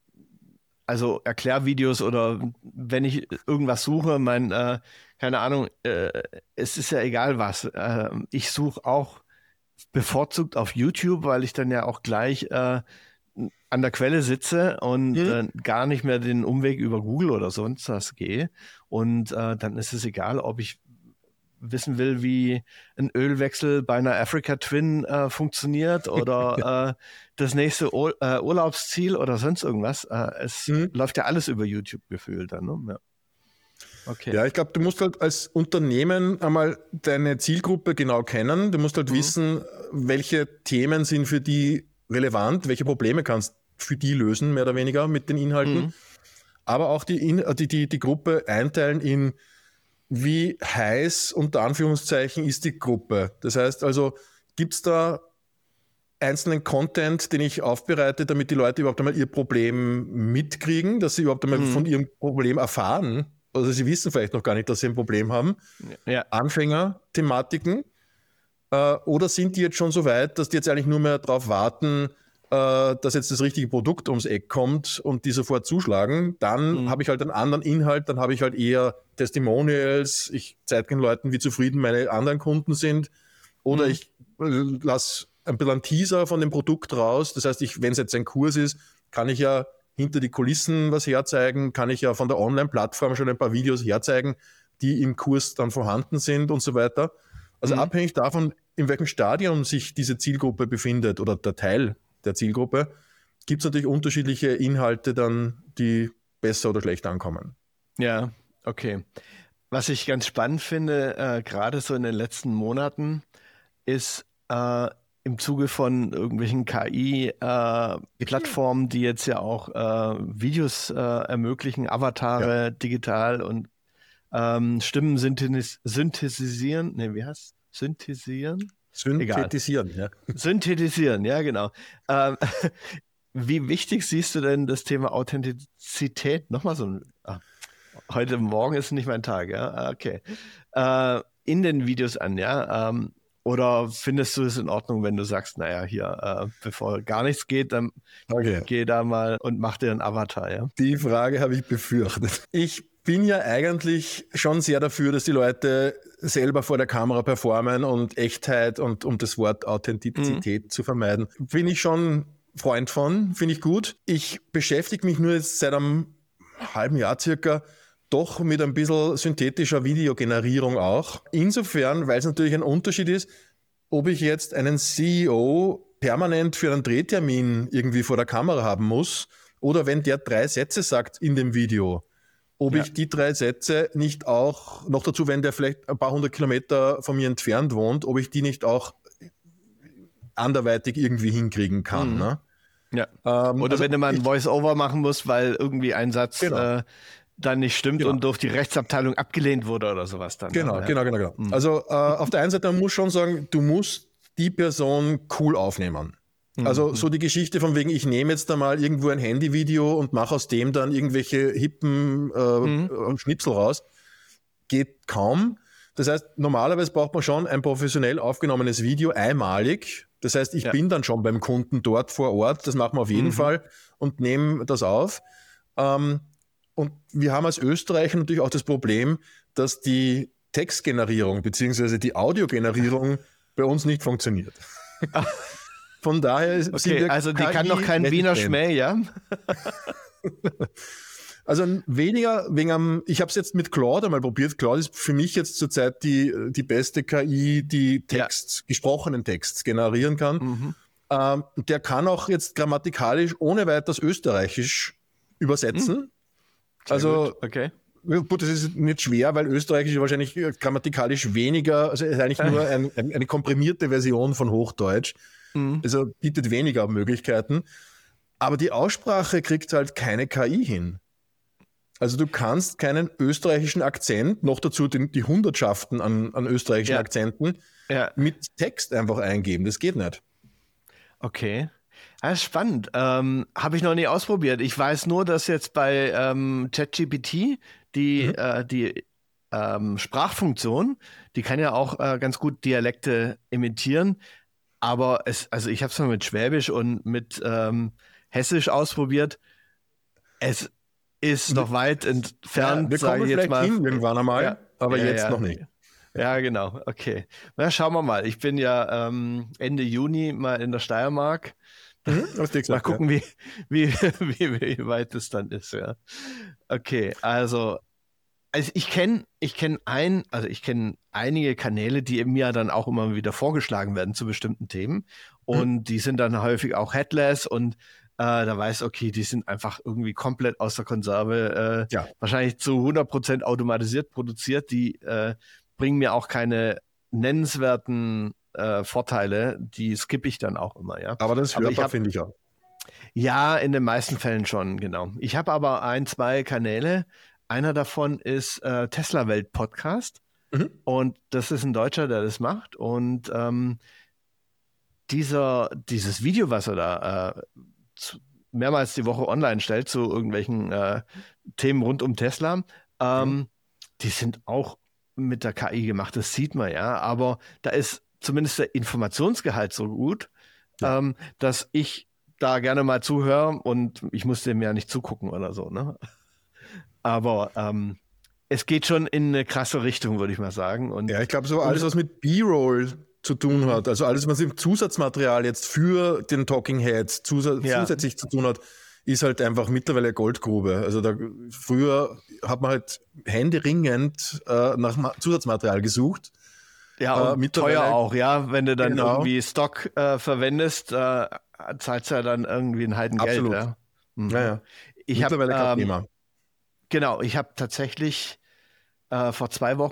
also Erklärvideos oder wenn ich irgendwas suche, keine Ahnung, es ist ja egal was. Ich suche auch bevorzugt auf YouTube, weil ich dann ja auch gleich an der Quelle sitze und gar nicht mehr den Umweg über Google oder sonst was gehe. Und dann ist es egal, ob ich wissen will, wie ein Ölwechsel bei einer Africa Twin funktioniert oder das nächste Urlaubsziel oder sonst irgendwas. Es läuft ja alles über YouTube gefühlt dann. Ne? Ja. Okay. Ja, ich glaube, du musst halt als Unternehmen einmal deine Zielgruppe genau kennen. Du musst halt wissen, welche Themen sind für die relevant, welche Probleme kannst du für die lösen, mehr oder weniger mit den Inhalten. Aber auch die Gruppe einteilen in wie heiß, unter Anführungszeichen, ist die Gruppe. Das heißt also, gibt es da einzelnen Content, den ich aufbereite, damit die Leute überhaupt einmal ihr Problem mitkriegen, dass sie überhaupt einmal von ihrem Problem erfahren. Also sie wissen vielleicht noch gar nicht, dass sie ein Problem haben. Anfänger-Thematiken. Oder sind die jetzt schon so weit, dass die jetzt eigentlich nur mehr darauf warten, dass jetzt das richtige Produkt ums Eck kommt und die sofort zuschlagen, dann habe ich halt einen anderen Inhalt, dann habe ich halt eher Testimonials, ich zeige den Leuten, wie zufrieden meine anderen Kunden sind, oder ich lasse ein bisschen einen Teaser von dem Produkt raus, das heißt, wenn es jetzt ein Kurs ist, kann ich ja hinter die Kulissen was herzeigen, kann ich ja von der Online-Plattform schon ein paar Videos herzeigen, die im Kurs dann vorhanden sind und so weiter. Also abhängig davon, in welchem Stadium sich diese Zielgruppe befindet oder der Teil der Zielgruppe, gibt es natürlich unterschiedliche Inhalte dann, die besser oder schlechter ankommen. Ja, okay. Was ich ganz spannend finde, gerade so in den letzten Monaten, ist im Zuge von irgendwelchen KI-Plattformen, die jetzt ja auch Videos ermöglichen, Avatare digital und Stimmen synthetisieren. Ne, wie heißt Synthetisieren? Synthetisieren, Egal. Synthetisieren, ja, genau. Wie wichtig siehst du denn das Thema Authentizität? Nochmal so ein. Heute Morgen ist nicht mein Tag, ja? Okay. In den Videos an, ja? Oder findest du es in Ordnung, wenn du sagst, naja, hier, bevor gar nichts geht, dann geh da mal und mach dir einen Avatar, ja? Die Frage habe ich befürchtet. Ich bin ja eigentlich schon sehr dafür, dass die Leute selber vor der Kamera performen und Echtheit und um das Wort Authentizität zu vermeiden. Bin ich schon Freund von, finde ich gut. Ich beschäftige mich nur jetzt seit einem halben Jahr circa doch mit ein bisschen synthetischer Videogenerierung auch. Insofern, weil es natürlich ein Unterschied ist, ob ich jetzt einen CEO permanent für einen Drehtermin irgendwie vor der Kamera haben muss oder wenn der 3 Sätze sagt in dem Video, ob ich die 3 Sätze nicht auch, noch dazu, wenn der vielleicht ein paar hundert Kilometer von mir entfernt wohnt, ob ich die nicht auch anderweitig irgendwie hinkriegen kann. Ne? Ja. Oder also wenn du mal ein Voice-Over machen musst, weil irgendwie ein Satz dann nicht stimmt und durch die Rechtsabteilung abgelehnt wurde oder sowas dann. Genau. Also auf der einen Seite, man muss schon sagen, du musst die Person cool aufnehmen. Also so die Geschichte von wegen, ich nehme jetzt da mal irgendwo ein Handyvideo und mache aus dem dann irgendwelche hippen Schnipsel raus, geht kaum. Das heißt, normalerweise braucht man schon ein professionell aufgenommenes Video einmalig. Das heißt, ich bin dann schon beim Kunden dort vor Ort, das machen wir auf jeden Fall und nehmen das auf. Und wir haben als Österreicher natürlich auch das Problem, dass die Textgenerierung bzw. die Audiogenerierung bei uns nicht funktioniert. Von daher sind wir also die kann noch kein Wiener Schmäh, ja? Also weniger wegen ich habe es jetzt mit Claude einmal probiert. Claude ist für mich jetzt zurzeit die beste KI, die gesprochenen Text generieren kann. Der kann auch jetzt grammatikalisch ohne weiteres Österreichisch übersetzen. Also gut, das ist nicht schwer, weil Österreichisch wahrscheinlich grammatikalisch weniger, also ist eigentlich nur eine komprimierte Version von Hochdeutsch. Also bietet weniger Möglichkeiten. Aber die Aussprache kriegt halt keine KI hin. Also du kannst keinen österreichischen Akzent, noch dazu die Hundertschaften an österreichischen Akzenten, mit Text einfach eingeben. Das geht nicht. Okay. Das ist spannend. Habe ich noch nie ausprobiert. Ich weiß nur, dass jetzt bei ChatGPT die Sprachfunktion, die kann ja auch ganz gut Dialekte imitieren, aber also ich habe es mal mit Schwäbisch und mit Hessisch ausprobiert. Es ist noch weit entfernt, wir kommen vielleicht mal hin irgendwann einmal, aber jetzt noch nicht. Ja, genau. Okay. Na, schauen wir mal. Ich bin ja Ende Juni mal in der Steiermark. Mal gucken, wie weit es dann ist. Ja. Okay, also ich kenne einige Kanäle, die mir dann auch immer wieder vorgeschlagen werden zu bestimmten Themen. Und die sind dann häufig auch headless und da weiß, okay, die sind einfach irgendwie komplett aus der Konserve, wahrscheinlich zu 100% automatisiert produziert. Die bringen mir auch keine nennenswerten Vorteile, die skippe ich dann auch immer, ja. Aber das hörbar, finde ich auch. Ja, in den meisten Fällen schon, genau. Ich habe aber 2 Kanäle. Einer davon ist Tesla Welt Podcast und das ist ein Deutscher, der das macht und dieses Video, was er da mehrmals die Woche online stellt zu irgendwelchen Themen rund um Tesla, die sind auch mit der KI gemacht, das sieht man ja, aber da ist zumindest der Informationsgehalt so gut, dass ich da gerne mal zuhöre und ich muss dem ja nicht zugucken oder so, ne? Aber es geht schon in eine krasse Richtung, würde ich mal sagen. Und ich glaube, so alles, was mit B-Roll zu tun hat, also alles, was im Zusatzmaterial jetzt für den Talking Heads zusätzlich zu tun hat, ist halt einfach mittlerweile Goldgrube. Also früher hat man halt händeringend nach Zusatzmaterial gesucht. Ja, und teuer auch, ja. Wenn du dann irgendwie Stock verwendest, zahlst du ja dann irgendwie ein Heidengeld. Absolut. Ja. Mittlerweile kein Thema. Genau, ich habe tatsächlich vor 2 Wochen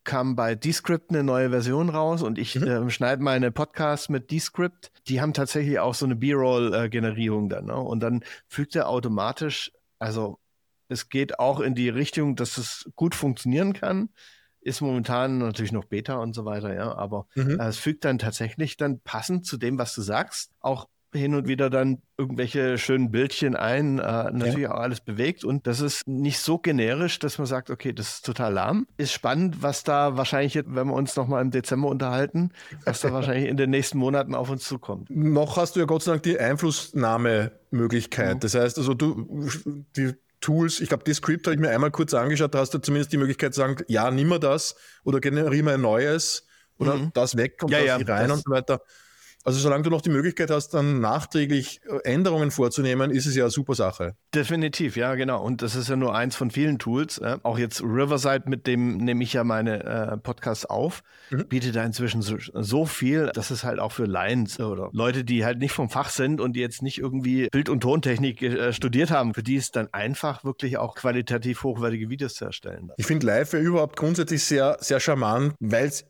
kam bei Descript eine neue Version raus und ich schneide meine Podcasts mit Descript. Die haben tatsächlich auch so eine B-Roll-Generierung dann. Ne? Und dann fügt er automatisch, also es geht auch in die Richtung, dass es gut funktionieren kann. Ist momentan natürlich noch Beta und so weiter, ja, aber es fügt dann tatsächlich dann passend zu dem, was du sagst, auch hin und wieder dann irgendwelche schönen Bildchen ein, natürlich auch alles bewegt und das ist nicht so generisch, dass man sagt, okay, das ist total lahm. Ist spannend, was da wahrscheinlich, wenn wir uns nochmal im Dezember unterhalten, was da wahrscheinlich in den nächsten Monaten auf uns zukommt. Noch hast du ja Gott sei Dank die Einflussnahmemöglichkeit. Das heißt also, die Tools, ich glaube, Descript habe ich mir einmal kurz angeschaut, da hast du zumindest die Möglichkeit zu sagen, ja, nimm mal das oder generiere mal ein neues oder das weg und das rein und so weiter. Also solange du noch die Möglichkeit hast, dann nachträglich Änderungen vorzunehmen, ist es ja eine super Sache. Definitiv, ja, genau. Und das ist ja nur eins von vielen Tools. Auch jetzt Riverside, mit dem nehme ich ja meine Podcasts auf, bietet da inzwischen so viel, dass es halt auch für Laien oder Leute, die halt nicht vom Fach sind und die jetzt nicht irgendwie Bild- und Tontechnik studiert haben, für die ist dann einfach wirklich auch qualitativ hochwertige Videos zu erstellen. Ich finde Live ja überhaupt grundsätzlich sehr, sehr charmant, weil es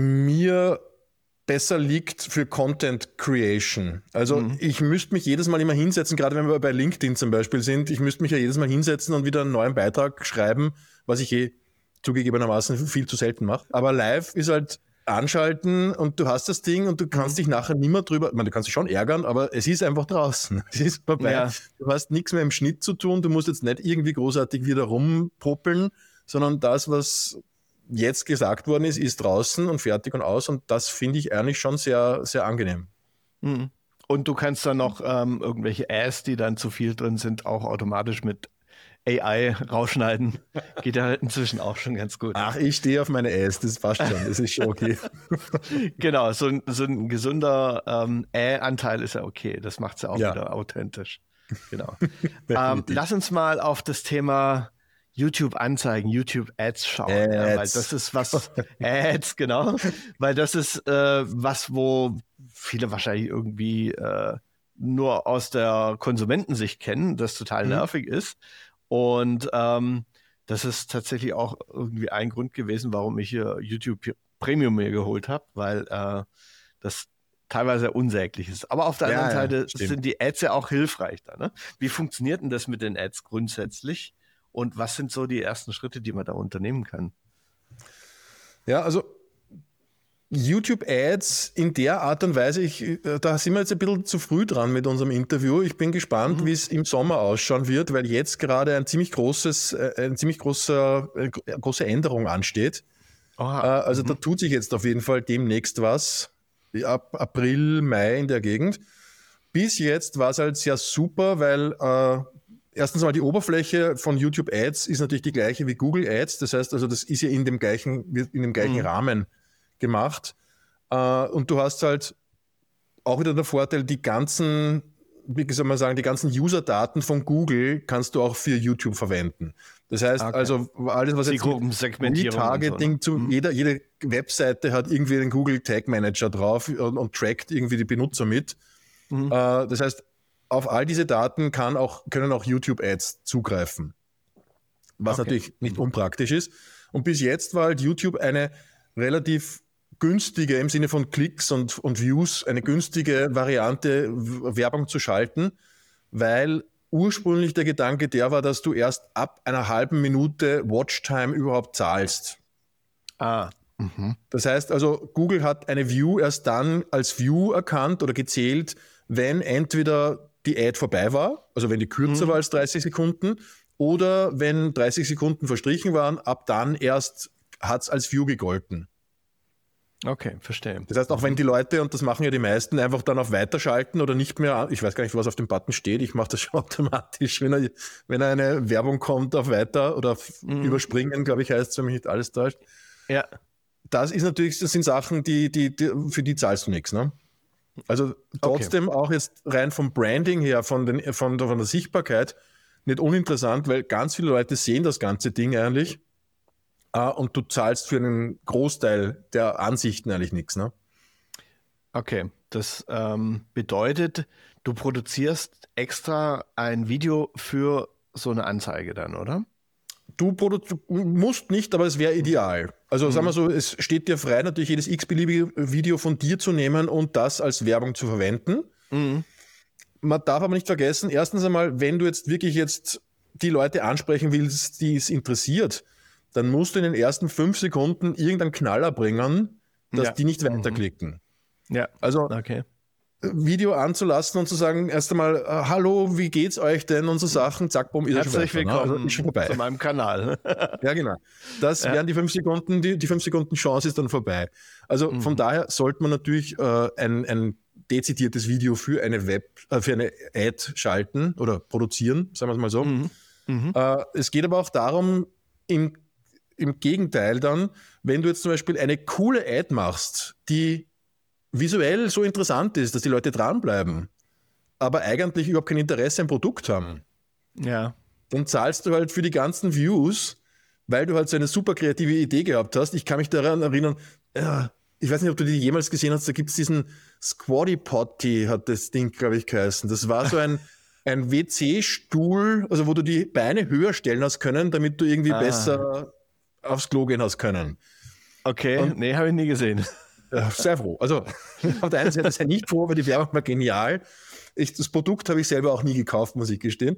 mir besser liegt für Content Creation. Also ich müsste mich jedes Mal immer hinsetzen, gerade wenn wir bei LinkedIn zum Beispiel sind, ich müsste mich ja jedes Mal hinsetzen und wieder einen neuen Beitrag schreiben, was ich zugegebenermaßen viel zu selten mache. Aber live ist halt anschalten und du hast das Ding und du kannst dich nachher nicht mehr drüber, du kannst dich schon ärgern, aber es ist einfach draußen. Es ist vorbei. Ja. Du hast nichts mehr im Schnitt zu tun, du musst jetzt nicht irgendwie großartig wieder rumpoppeln, sondern das, was jetzt gesagt worden ist draußen und fertig und aus und das finde ich eigentlich schon sehr, sehr angenehm. Und du kannst dann noch irgendwelche Ads, die dann zu viel drin sind, auch automatisch mit AI rausschneiden. Geht ja halt inzwischen auch schon ganz gut. Ach, ich stehe auf meine Ads, das passt schon, das ist schon okay. Genau, so ein gesunder Anteil ist ja okay, das macht es ja auch wieder authentisch. Genau. Lass uns mal auf das Thema YouTube-Anzeigen, YouTube-Ads schauen, weil das ist was, Ads, genau, weil das ist was, wo viele wahrscheinlich irgendwie nur aus der Konsumentensicht kennen, das total nervig ist und das ist tatsächlich auch irgendwie ein Grund gewesen, warum ich hier YouTube Premium mir geholt habe, weil das teilweise unsäglich ist. Aber auf der anderen Seite sind die Ads ja auch hilfreich da, ne? Wie funktioniert denn das mit den Ads grundsätzlich? Und was sind so die ersten Schritte, die man da unternehmen kann? Ja, also YouTube-Ads in der Art und Weise, da sind wir jetzt ein bisschen zu früh dran mit unserem Interview. Ich bin gespannt, wie es im Sommer ausschauen wird, weil jetzt gerade eine ziemlich große Änderung ansteht. Also da tut sich jetzt auf jeden Fall demnächst was. Ab April, Mai in der Gegend. Bis jetzt war es halt sehr super, weil erstens mal die Oberfläche von YouTube Ads ist natürlich die gleiche wie Google Ads. Das heißt also, das ist ja in dem gleichen Rahmen gemacht. Und du hast halt auch wieder den Vorteil, die ganzen User-Daten von Google kannst du auch für YouTube verwenden. Das heißt also, alles was jetzt Retargeting so, ne? Jede Webseite hat irgendwie den Google Tag Manager drauf und trackt irgendwie die Benutzer mit. Das heißt, auf all diese Daten können auch YouTube-Ads zugreifen, was natürlich nicht unpraktisch ist. Und bis jetzt war halt YouTube eine relativ günstige, im Sinne von Klicks und Views, eine günstige Variante, Werbung zu schalten, weil ursprünglich der Gedanke der war, dass du erst ab einer halben Minute Watchtime überhaupt zahlst. Das heißt also, Google hat eine View erst dann als View erkannt oder gezählt, wenn entweder die Ad vorbei war, also wenn die kürzer war als 30 Sekunden, oder wenn 30 Sekunden verstrichen waren, ab dann erst hat es als View gegolten. Okay, verstehe. Das heißt, auch wenn die Leute, und das machen ja die meisten, einfach dann auf Weiterschalten oder nicht mehr, ich weiß gar nicht, was auf dem Button steht, ich mache das schon automatisch, wenn eine Werbung kommt, auf Weiter oder auf Überspringen, glaube ich, heißt es, wenn mich nicht alles täuscht. Ja. Das sind Sachen, für die zahlst du nichts, ne? Also trotzdem auch jetzt rein vom Branding her, von der Sichtbarkeit, nicht uninteressant, weil ganz viele Leute sehen das ganze Ding eigentlich und du zahlst für einen Großteil der Ansichten eigentlich nichts, ne? Okay, das bedeutet, du produzierst extra ein Video für so eine Anzeige dann, oder? Du musst nicht, aber es wäre ideal. Also sagen wir so, es steht dir frei, natürlich jedes x-beliebige Video von dir zu nehmen und das als Werbung zu verwenden. Man darf aber nicht vergessen, erstens einmal, wenn du jetzt wirklich die Leute ansprechen willst, die es interessiert, dann musst du in den ersten 5 Sekunden irgendeinen Knaller bringen, dass die nicht weiterklicken. Ja, also Video anzulassen und zu sagen, erst einmal, hallo, wie geht's euch denn und so Sachen, zack, bumm, ist herzlich schon weiter, willkommen also ist schon vorbei. zu meinem Kanal. Ja, genau. Das wären die 5 Sekunden, die 5 Sekunden Chance ist dann vorbei. Also von daher sollte man natürlich ein dezidiertes Video für eine für eine Ad schalten oder produzieren, sagen wir es mal so. Es geht aber auch darum, im Gegenteil dann, wenn du jetzt zum Beispiel eine coole Ad machst, die visuell so interessant ist, dass die Leute dranbleiben, aber eigentlich überhaupt kein Interesse am Produkt haben, dann zahlst du halt für die ganzen Views, weil du halt so eine super kreative Idee gehabt hast. Ich kann mich daran erinnern, ich weiß nicht, ob du die jemals gesehen hast, da gibt es diesen Squatty Potty, hat das Ding, glaube ich, geheißen. Das war so ein WC-Stuhl, also wo du die Beine höher stellen hast können, damit du irgendwie besser aufs Klo gehen hast können. Okay, nee, habe ich nie gesehen. Sehr froh. Also auf der einen Seite sei nicht froh, weil die Werbung war genial. Das Produkt habe ich selber auch nie gekauft, muss ich gestehen.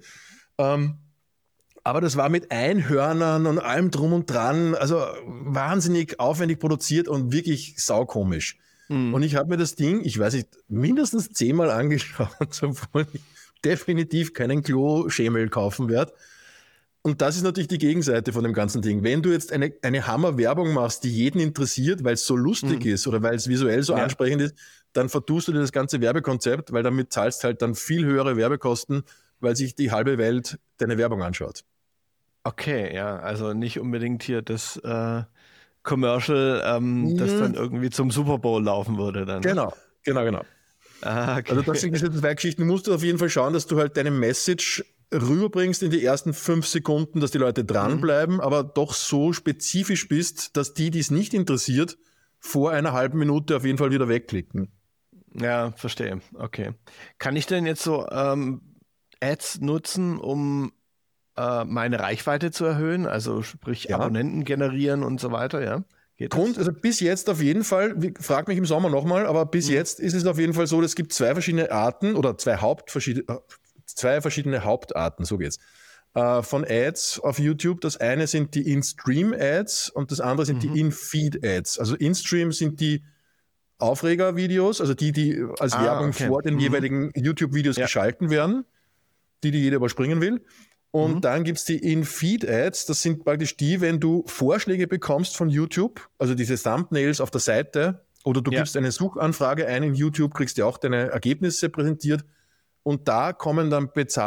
Aber das war mit Einhörnern und allem drum und dran, also wahnsinnig aufwendig produziert und wirklich saukomisch. Und ich habe mir das Ding, ich weiß nicht, mindestens 10-mal angeschaut, obwohl ich definitiv keinen Klo-Schemel kaufen werde. Und das ist natürlich die Gegenseite von dem ganzen Ding. Wenn du jetzt eine Hammer-Werbung machst, die jeden interessiert, weil es so lustig ist oder weil es visuell so ansprechend ist, dann vertust du dir das ganze Werbekonzept, weil damit zahlst halt dann viel höhere Werbekosten, weil sich die halbe Welt deine Werbung anschaut. Okay, ja, also nicht unbedingt hier das Commercial, das dann irgendwie zum Super Bowl laufen würde dann. Genau. Okay. Also das sind diese 2 Geschichten. Du musst auf jeden Fall schauen, dass du halt deine Message rüberbringst in die ersten 5 Sekunden, dass die Leute dranbleiben, aber doch so spezifisch bist, dass die es nicht interessiert, vor einer halben Minute auf jeden Fall wieder wegklicken. Ja, verstehe. Okay. Kann ich denn jetzt so Ads nutzen, um meine Reichweite zu erhöhen? Also sprich Abonnenten generieren und so weiter, ja? Also bis jetzt auf jeden Fall, frag mich im Sommer nochmal, aber bis jetzt ist es auf jeden Fall so, es gibt 2 verschiedene Arten oder 2 verschiedene Hauptarten, so geht's, von Ads auf YouTube. Das eine sind die In-Stream-Ads und das andere sind die In-Feed-Ads. Also In-Stream sind die Aufreger-Videos, also die als Werbung vor den jeweiligen YouTube-Videos geschalten werden, die jeder überspringen will. Und dann gibt es die In-Feed-Ads, das sind praktisch die, wenn du Vorschläge bekommst von YouTube, also diese Thumbnails auf der Seite, oder du gibst eine Suchanfrage ein in YouTube, kriegst ja auch deine Ergebnisse präsentiert und da kommen dann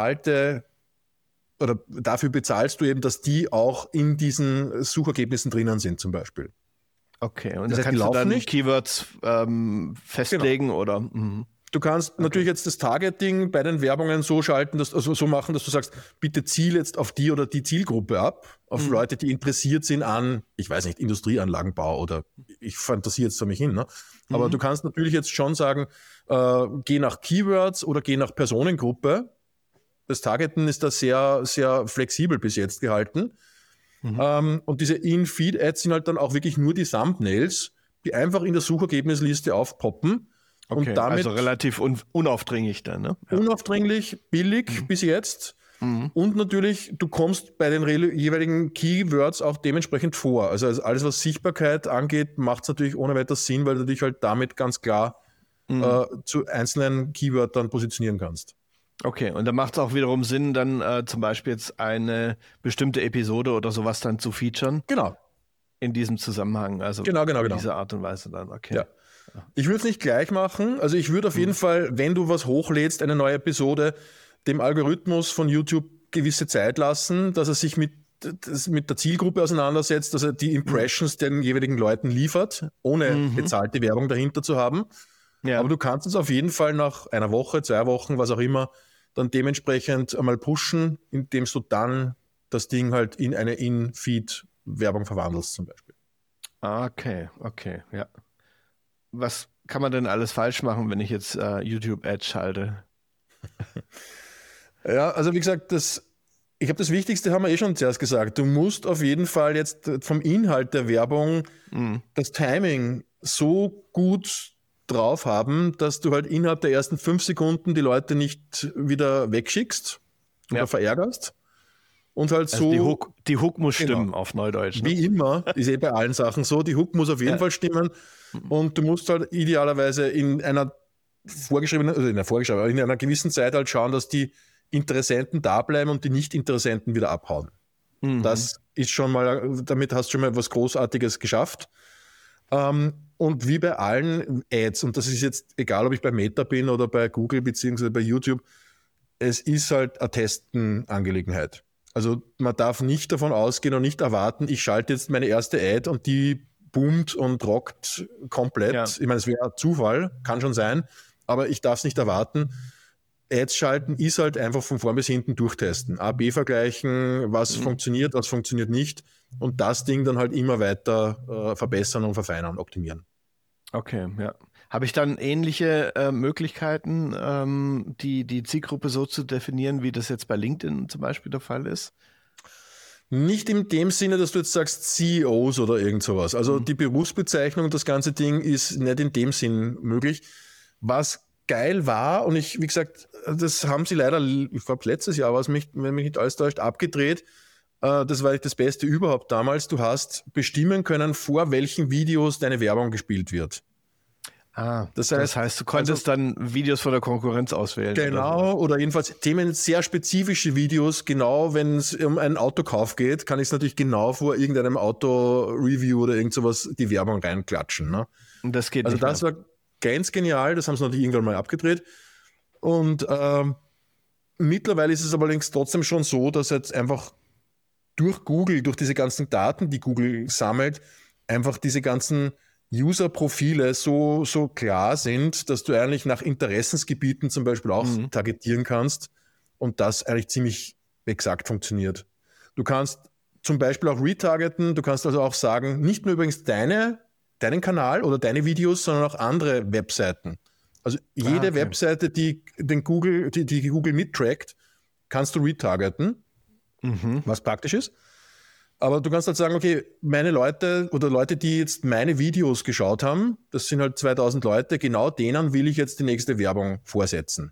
dafür bezahlst du eben, dass die auch in diesen Suchergebnissen drinnen sind zum Beispiel. Okay, und das heißt, kannst du dann nicht Keywords festlegen oder... Du kannst natürlich jetzt das Targeting bei den Werbungen so schalten, so machen, dass du sagst, bitte ziel jetzt auf die oder die Zielgruppe ab, auf Leute, die interessiert sind an, ich weiß nicht, Industrieanlagenbau oder ich fantasiere jetzt für mich hin, ne? Aber du kannst natürlich jetzt schon sagen, geh nach Keywords oder geh nach Personengruppe. Das Targeten ist da sehr, sehr flexibel bis jetzt gehalten. Und diese In-Feed-Ads sind halt dann auch wirklich nur die Thumbnails, die einfach in der Suchergebnisliste aufpoppen. Okay, und damit also relativ unaufdringlich dann, ne? Ja. Unaufdringlich, billig bis jetzt. Und natürlich, du kommst bei den jeweiligen Keywords auch dementsprechend vor. Also alles, was Sichtbarkeit angeht, macht es natürlich ohne weiteres Sinn, weil du dich halt damit ganz klar zu einzelnen Keywörtern positionieren kannst. Okay, und da macht es auch wiederum Sinn, dann zum Beispiel jetzt eine bestimmte Episode oder sowas dann zu featuren. Genau. In diesem Zusammenhang, also genau. in dieser Art und Weise dann, okay. Ja. Ich würde es nicht gleich machen. Also ich würde auf jeden Fall, wenn du was hochlädst, eine neue Episode, dem Algorithmus von YouTube gewisse Zeit lassen, dass er sich mit der Zielgruppe auseinandersetzt, dass er die Impressions den jeweiligen Leuten liefert, ohne bezahlte Werbung dahinter zu haben. Ja. Aber du kannst es auf jeden Fall nach einer Woche, 2 Wochen, was auch immer, dann dementsprechend einmal pushen, indem du dann das Ding halt in eine In-Feed-Werbung verwandelst zum Beispiel. Okay, ja. Was kann man denn alles falsch machen, wenn ich jetzt YouTube-Ads schalte? Ja, also wie gesagt, Ich glaube, das Wichtigste haben wir schon zuerst gesagt. Du musst auf jeden Fall jetzt vom Inhalt der Werbung das Timing so gut drauf haben, dass du halt innerhalb der ersten 5 Sekunden die Leute nicht wieder wegschickst oder verärgerst. Und halt also so. Die Hook muss stimmen auf Neudeutsch. Ne? Wie immer, ist bei allen Sachen so. Die Hook muss auf jeden Fall stimmen. Und du musst halt idealerweise in einer in einer gewissen Zeit halt schauen, dass die Interessenten da bleiben und die Nicht-Interessenten wieder abhauen. Das ist schon mal, damit hast du schon mal was Großartiges geschafft. Und wie bei allen Ads, und das ist jetzt egal, ob ich bei Meta bin oder bei Google beziehungsweise bei YouTube, es ist halt eine Testenangelegenheit. Also man darf nicht davon ausgehen und nicht erwarten, ich schalte jetzt meine erste Ad und die boomt und rockt komplett. Ja. Ich meine, es wäre Zufall, kann schon sein, aber ich darf es nicht erwarten. Ads schalten ist halt einfach von vorn bis hinten durchtesten. A/B vergleichen, was funktioniert, was funktioniert nicht und das Ding dann halt immer weiter verbessern und verfeinern, optimieren. Okay, ja. Habe ich dann ähnliche Möglichkeiten, die Zielgruppe so zu definieren, wie das jetzt bei LinkedIn zum Beispiel der Fall ist? Nicht in dem Sinne, dass du jetzt sagst CEOs oder irgend sowas. Also die Berufsbezeichnung, das ganze Ding ist nicht in dem Sinn möglich. Was geil war, und wie gesagt, das haben sie leider, ich glaube letztes Jahr war es, wenn mich nicht alles täuscht, abgedreht. Das war das Beste überhaupt damals. Du hast bestimmen können, vor welchen Videos deine Werbung gespielt wird. Das heißt, du konntest dann Videos von der Konkurrenz auswählen. Genau, oder jedenfalls Themen, sehr spezifische Videos. Genau, wenn es um einen Autokauf geht, kann ich es natürlich genau vor irgendeinem Auto-Review oder irgend sowas die Werbung reinklatschen. Ne? Und das geht also nicht das mehr. war ganz genial, das haben sie natürlich irgendwann mal abgedreht. Und mittlerweile ist es allerdings trotzdem schon so, dass jetzt einfach durch Google, durch diese ganzen Daten, die Google sammelt, einfach diese ganzen User-Profile so klar sind, dass du eigentlich nach Interessensgebieten zum Beispiel auch targetieren kannst und das eigentlich ziemlich exakt funktioniert. Du kannst zum Beispiel auch retargeten, du kannst also auch sagen, nicht nur übrigens deinen Kanal oder deine Videos, sondern auch andere Webseiten. Also jede Webseite, die Google mittrackt, kannst du retargeten, was praktisch ist. Aber du kannst halt sagen, okay, meine Leute oder Leute, die jetzt meine Videos geschaut haben, das sind halt 2000 Leute, genau denen will ich jetzt die nächste Werbung vorsetzen.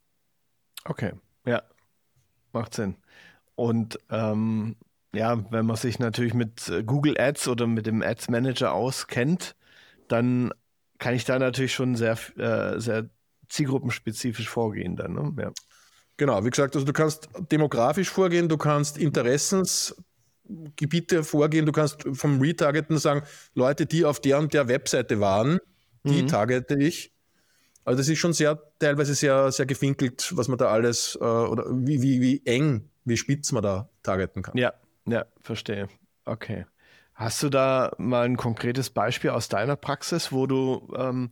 Okay, ja, macht Sinn. Und wenn man sich natürlich mit Google Ads oder mit dem Ads Manager auskennt, dann kann ich da natürlich schon sehr, sehr zielgruppenspezifisch vorgehen dann. Ne? Ja. Genau, wie gesagt, also du kannst demografisch vorgehen, du kannst Interessensgebiete vorgehen, du kannst vom Retargeten sagen, Leute, die auf der und der Webseite waren, die targete ich. Also das ist schon teilweise sehr, sehr gefinkelt, was man da alles, oder wie eng, wie spitz man da targeten kann. Ja, verstehe. Okay. Hast du da mal ein konkretes Beispiel aus deiner Praxis, wo du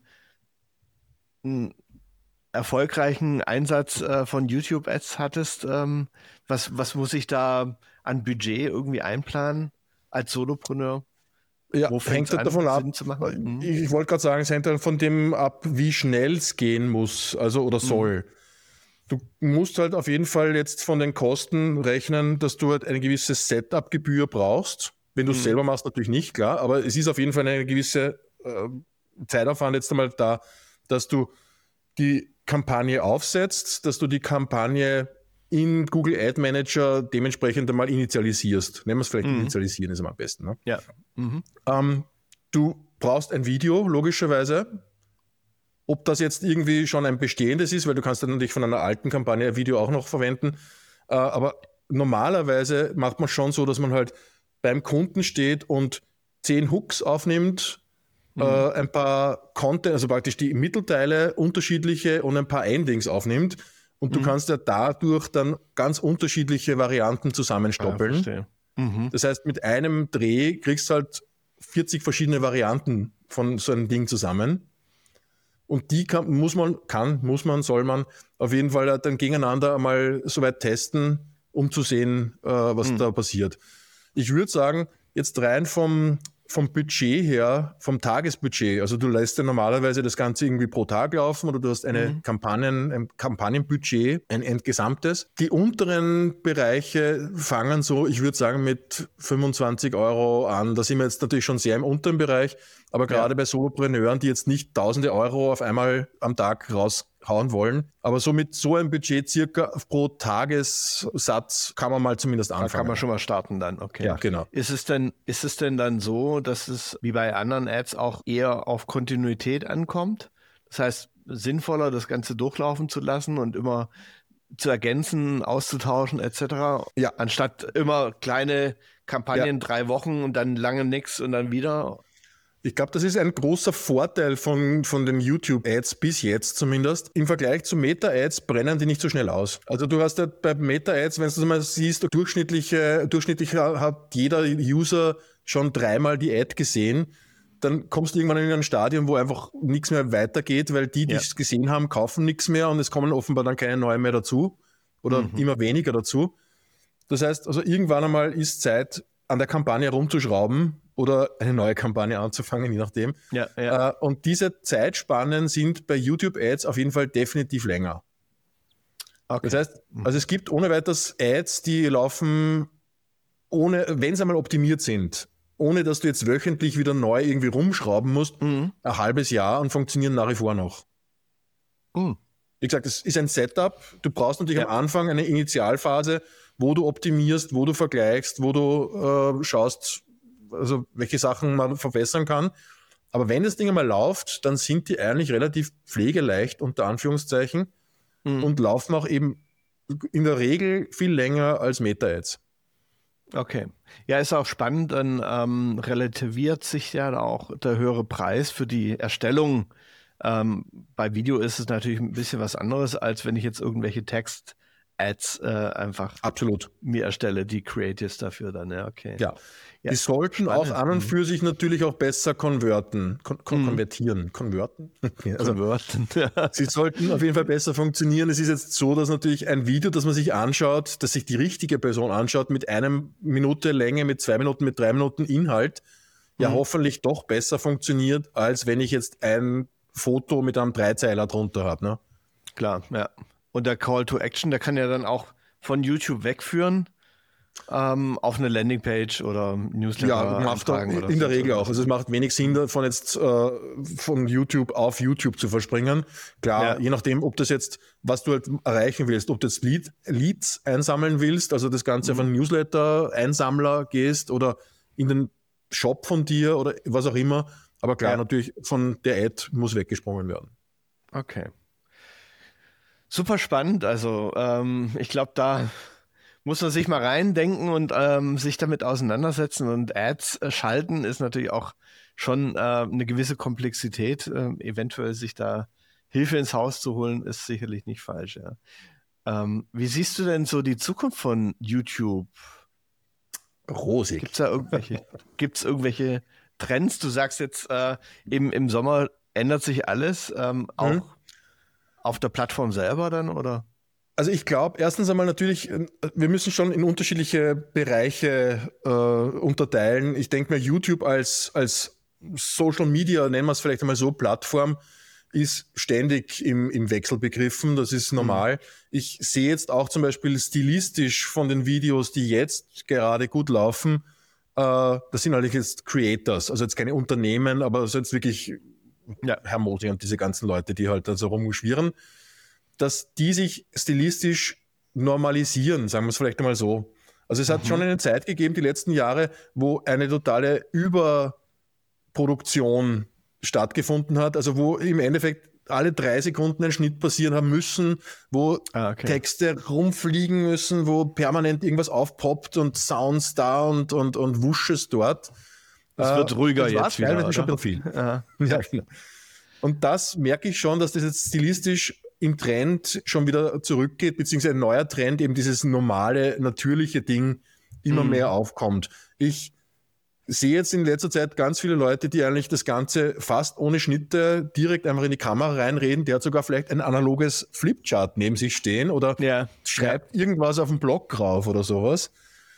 einen erfolgreichen Einsatz von YouTube-Ads hattest? Was muss ich da an Budget irgendwie einplanen als Solopreneur? Ja, hängt halt davon ab. Ich wollte gerade sagen, es hängt halt von dem ab, wie schnell es gehen muss, also oder soll. Du musst halt auf jeden Fall jetzt von den Kosten rechnen, dass du halt eine gewisse Setup-Gebühr brauchst. Wenn du es selber machst, natürlich nicht, klar, aber es ist auf jeden Fall eine gewisse Zeitaufwand jetzt einmal da, dass du die Kampagne aufsetzt, dass du die Kampagne in Google Ad Manager dementsprechend einmal initialisierst. Nehmen wir es vielleicht initialisieren, ist am besten. Ne? Ja. Du brauchst ein Video, logischerweise. Ob das jetzt irgendwie schon ein bestehendes ist, weil du kannst dann natürlich von einer alten Kampagne ein Video auch noch verwenden. Aber normalerweise macht man schon so, dass man halt beim Kunden steht und 10 Hooks aufnimmt, ein paar Content, also praktisch die Mittelteile, unterschiedliche und ein paar Endings aufnimmt. Und du kannst ja dadurch dann ganz unterschiedliche Varianten zusammenstoppeln. Das heißt, mit einem Dreh kriegst du halt 40 verschiedene Varianten von so einem Ding zusammen. Und die soll man auf jeden Fall dann gegeneinander einmal soweit testen, um zu sehen, was da passiert. Ich würde sagen, jetzt rein vom vom Budget her, vom Tagesbudget, also du lässt ja normalerweise das Ganze irgendwie pro Tag laufen oder du hast ein Kampagnenbudget, ein gesamtes. Die unteren Bereiche fangen so, ich würde sagen, mit 25 Euro an. Da sind wir jetzt natürlich schon sehr im unteren Bereich, aber gerade bei Solopreneuren, die jetzt nicht tausende Euro auf einmal am Tag raushauen wollen, aber so mit so einem Budget circa pro Tagessatz kann man mal zumindest anfangen. Da kann man schon mal starten dann, okay. Ja, genau. Ist es denn dann so, dass es wie bei anderen Ads auch eher auf Kontinuität ankommt? Das heißt, sinnvoller das Ganze durchlaufen zu lassen und immer zu ergänzen, auszutauschen etc. Ja. Anstatt immer kleine Kampagnen, 3 Wochen und dann lange nichts und dann wieder. Ich glaube, das ist ein großer Vorteil von den YouTube-Ads bis jetzt zumindest. Im Vergleich zu Meta-Ads brennen die nicht so schnell aus. Also du hast ja bei Meta-Ads, wenn du mal siehst, durchschnittlich hat jeder User schon 3-mal die Ad gesehen. Dann kommst du irgendwann in ein Stadium, wo einfach nichts mehr weitergeht, weil die es gesehen haben, kaufen nichts mehr und es kommen offenbar dann keine neuen mehr dazu oder immer weniger dazu. Das heißt, also irgendwann einmal ist Zeit, an der Kampagne rumzuschrauben oder eine neue Kampagne anzufangen, je nachdem. Ja. Und diese Zeitspannen sind bei YouTube-Ads auf jeden Fall definitiv länger. Okay. Das heißt, also es gibt ohne weiteres Ads, die laufen, wenn sie einmal optimiert sind, ohne dass du jetzt wöchentlich wieder neu irgendwie rumschrauben musst, ein halbes Jahr und funktionieren nach wie vor noch. Wie gesagt, es ist ein Setup. Du brauchst natürlich am Anfang eine Initialphase, wo du optimierst, wo du vergleichst, wo du schaust, also welche Sachen man verbessern kann. Aber wenn das Ding einmal läuft, dann sind die eigentlich relativ pflegeleicht, unter Anführungszeichen, und laufen auch eben in der Regel viel länger als Meta-Ads. Okay. Ja, ist auch spannend, dann relativiert sich ja auch der höhere Preis für die Erstellung. Bei Video ist es natürlich ein bisschen was anderes, als wenn ich jetzt irgendwelche Text-Ads einfach mir erstelle, die Creatives dafür dann, ja, okay. Ja, die sollten spannend. Auch an und für sich natürlich auch besser konvertieren. Sie sollten auf jeden Fall besser funktionieren. Es ist jetzt so, dass natürlich ein Video, das man sich anschaut, dass sich die richtige Person anschaut, mit 1 Minute Länge, mit 2 Minuten, mit 3 Minuten Inhalt, ja hoffentlich doch besser funktioniert, als wenn ich jetzt ein Foto mit einem 3-Zeiler drunter habe. Ne? Klar, ja. Und der Call to Action, der kann ja dann auch von YouTube wegführen auf eine Landingpage oder Newsletter. Ja, macht in der Regel auch. Also es macht wenig Sinn, davon jetzt von YouTube auf YouTube zu verspringen. Klar, je nachdem, ob das jetzt, was du halt erreichen willst, ob du jetzt Leads einsammeln willst, also das Ganze auf einen Newsletter-Einsammler gehst oder in den Shop von dir oder was auch immer. Aber klar, natürlich von der Ad muss weggesprungen werden. Okay. Super spannend. Also ich glaube, da muss man sich mal reindenken und sich damit auseinandersetzen. Und Ads schalten ist natürlich auch schon eine gewisse Komplexität. Eventuell sich da Hilfe ins Haus zu holen, ist sicherlich nicht falsch. Ja. Wie siehst du denn so die Zukunft von YouTube? Rosig. Gibt's irgendwelche Trends? Du sagst jetzt, im Sommer ändert sich alles, auch auf der Plattform selber dann, oder? Also ich glaube, erstens einmal natürlich, wir müssen schon in unterschiedliche Bereiche unterteilen. Ich denke mal, YouTube als Social Media, nennen wir es vielleicht einmal so, Plattform, ist ständig im Wechsel begriffen. Das ist normal. Ich sehe jetzt auch zum Beispiel stilistisch von den Videos, die jetzt gerade gut laufen, das sind eigentlich jetzt Creators, also jetzt keine Unternehmen, aber also jetzt wirklich Herr Modi und diese ganzen Leute, die halt da so rumschwirren, dass die sich stilistisch normalisieren, sagen wir es vielleicht einmal so. Also es hat schon eine Zeit gegeben, die letzten Jahre, wo eine totale Überproduktion stattgefunden hat, also wo im Endeffekt alle 3 Sekunden ein Schnitt passieren haben müssen, wo Texte rumfliegen müssen, wo permanent irgendwas aufpoppt und Sounds da und Wusches dort. Es wird ruhiger jetzt wieder, oder? Schon ein bisschen viel. Ja, genau. Und das merke ich schon, dass das jetzt stilistisch im Trend schon wieder zurückgeht, beziehungsweise ein neuer Trend, eben dieses normale, natürliche Ding immer mehr aufkommt. Ich sehe jetzt in letzter Zeit ganz viele Leute, die eigentlich das Ganze fast ohne Schnitte direkt einfach in die Kamera reinreden. Der hat sogar vielleicht ein analoges Flipchart neben sich stehen oder schreibt irgendwas auf dem Blog drauf oder sowas.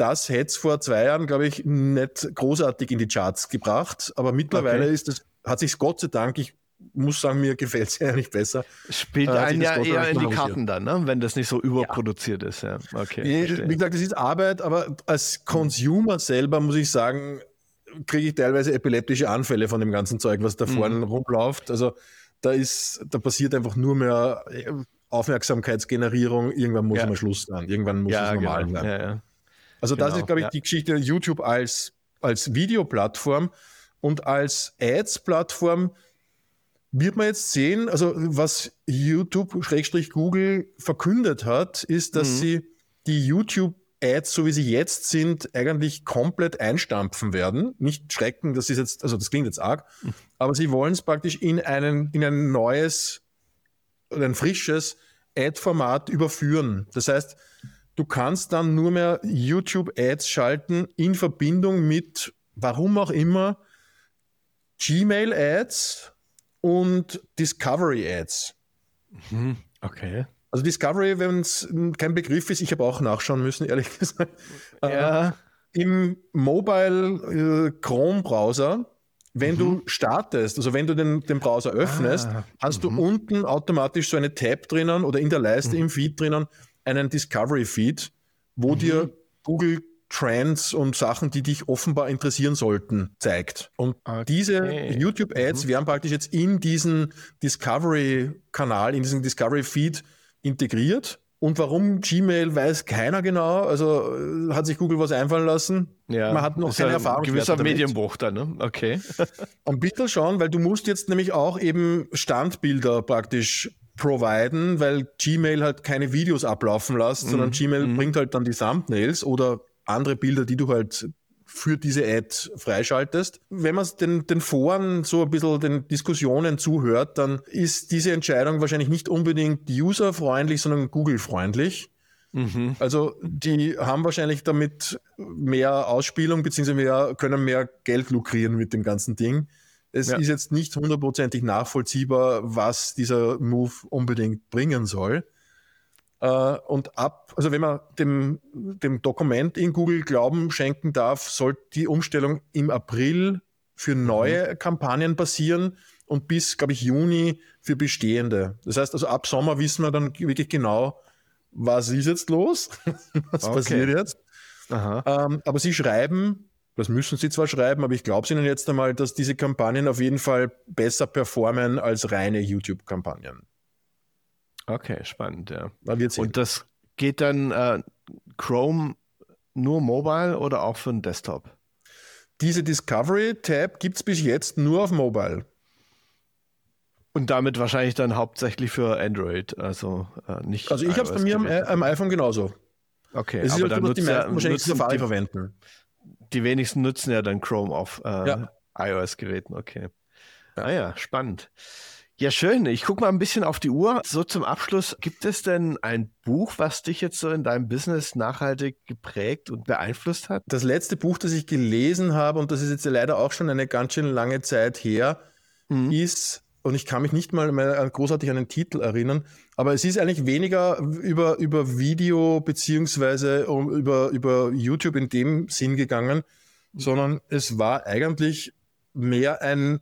das hätte es vor 2 Jahren, glaube ich, nicht großartig in die Charts gebracht. Aber mittlerweile hat sich Gott sei Dank, ich muss sagen, mir gefällt es ja nicht besser. Spielt einen ja eher in die Karten dann, ne? Wenn das nicht so überproduziert ist. Ja. Okay, wie gesagt, das ist Arbeit, aber als Consumer selber muss ich sagen, kriege ich teilweise epileptische Anfälle von dem ganzen Zeug, was da vorne rumläuft. Also da passiert einfach nur mehr Aufmerksamkeitsgenerierung. Irgendwann muss man Schluss sein. Irgendwann muss es normal sein. Ja. Also das ist, glaube ich, die Geschichte YouTube als Videoplattform und als Ads-Plattform wird man jetzt sehen, also was YouTube/Google verkündet hat, ist, dass sie die YouTube-Ads, so wie sie jetzt sind, eigentlich komplett einstampfen werden. Nicht schrecken, das ist jetzt, also das klingt jetzt arg, aber sie wollen es praktisch in ein neues oder ein frisches Ad-Format überführen. Das heißt, du kannst dann nur mehr YouTube-Ads schalten in Verbindung mit, warum auch immer, Gmail-Ads und Discovery-Ads. Okay. Also Discovery, wenn es kein Begriff ist, ich habe auch nachschauen müssen, ehrlich gesagt. Ja. Im Mobile Chrome-Browser, wenn du startest, also wenn du den Browser öffnest, hast du unten automatisch so eine Tab drinnen oder in der Leiste im Feed drinnen einen Discovery-Feed, wo dir Google Trends und Sachen, die dich offenbar interessieren sollten, zeigt. Und diese YouTube-Ads werden praktisch jetzt in diesen Discovery-Kanal, in diesen Discovery-Feed integriert. Und warum Gmail, weiß keiner genau. Also hat sich Google was einfallen lassen. Ja, man hat noch keine Erfahrung. Gewisser Medienbruch dann, ne? Okay. Ein bisschen schon, weil du musst jetzt nämlich auch eben Standbilder praktisch providen, weil Gmail halt keine Videos ablaufen lässt, sondern Gmail bringt halt dann die Thumbnails oder andere Bilder, die du halt für diese Ad freischaltest. Wenn man den Foren so ein bisschen den Diskussionen zuhört, dann ist diese Entscheidung wahrscheinlich nicht unbedingt userfreundlich, sondern Google-freundlich. Also die haben wahrscheinlich damit mehr Ausspielung beziehungsweise können mehr Geld lukrieren mit dem ganzen Ding. Es ist jetzt nicht 100%ig nachvollziehbar, was dieser Move unbedingt bringen soll. Also wenn man dem Dokument in Google Glauben schenken darf, soll die Umstellung im April für neue Kampagnen passieren und bis, glaube ich, Juni für bestehende. Das heißt, also ab Sommer wissen wir dann wirklich genau, was ist jetzt los, was passiert jetzt. Aber sie schreiben, das müssen sie zwar schreiben, aber ich glaube es ihnen jetzt einmal, dass diese Kampagnen auf jeden Fall besser performen als reine YouTube-Kampagnen. Okay, spannend, ja. Und das geht dann Chrome nur mobile oder auch für den Desktop? Diese Discovery-Tab gibt es bis jetzt nur auf Mobile. Und damit wahrscheinlich dann hauptsächlich für Android, also nicht. Also ich habe es bei mir am iPhone genauso. Okay, es ist aber halt dann so, dass die meisten wahrscheinlich Safari verwenden. Die wenigsten nutzen ja dann Chrome auf iOS-Geräten, okay. Ja, spannend. Ja, schön. Ich gucke mal ein bisschen auf die Uhr. So zum Abschluss, gibt es denn ein Buch, was dich jetzt so in deinem Business nachhaltig geprägt und beeinflusst hat? Das letzte Buch, das ich gelesen habe, und das ist jetzt leider auch schon eine ganz schön lange Zeit her, ist, und ich kann mich nicht mal mehr großartig an den Titel erinnern, aber es ist eigentlich weniger über Video beziehungsweise über YouTube in dem Sinn gegangen, sondern es war eigentlich mehr ein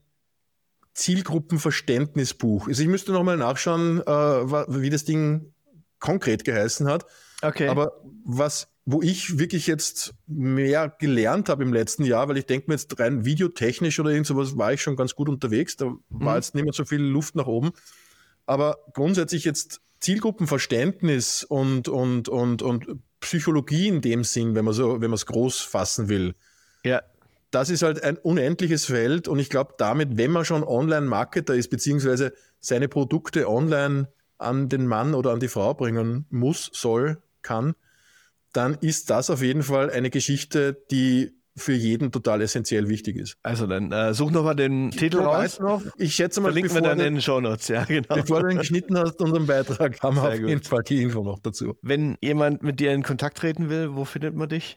Zielgruppenverständnisbuch. Also ich müsste nochmal nachschauen, wie das Ding konkret geheißen hat. Okay. Aber wo ich wirklich jetzt mehr gelernt habe im letzten Jahr, weil ich denke mir jetzt rein videotechnisch oder irgend sowas war ich schon ganz gut unterwegs. Da war jetzt nicht mehr so viel Luft nach oben. Aber grundsätzlich jetzt Zielgruppenverständnis und Psychologie in dem Sinn, wenn man es groß fassen will. Ja. Das ist halt ein unendliches Feld und ich glaube damit, wenn man schon Online-Marketer ist, beziehungsweise seine Produkte online an den Mann oder an die Frau bringen muss, soll, kann, dann ist das auf jeden Fall eine Geschichte, die für jeden total essentiell wichtig ist. Also dann such nochmal den Titel raus. Ich schätze mal, verlinken wir dann in den Shownotes, ja, genau. Bevor du den geschnitten hast, unseren Beitrag, haben wir auf jeden Fall die Info noch dazu. Wenn jemand mit dir in Kontakt treten will, wo findet man dich? Am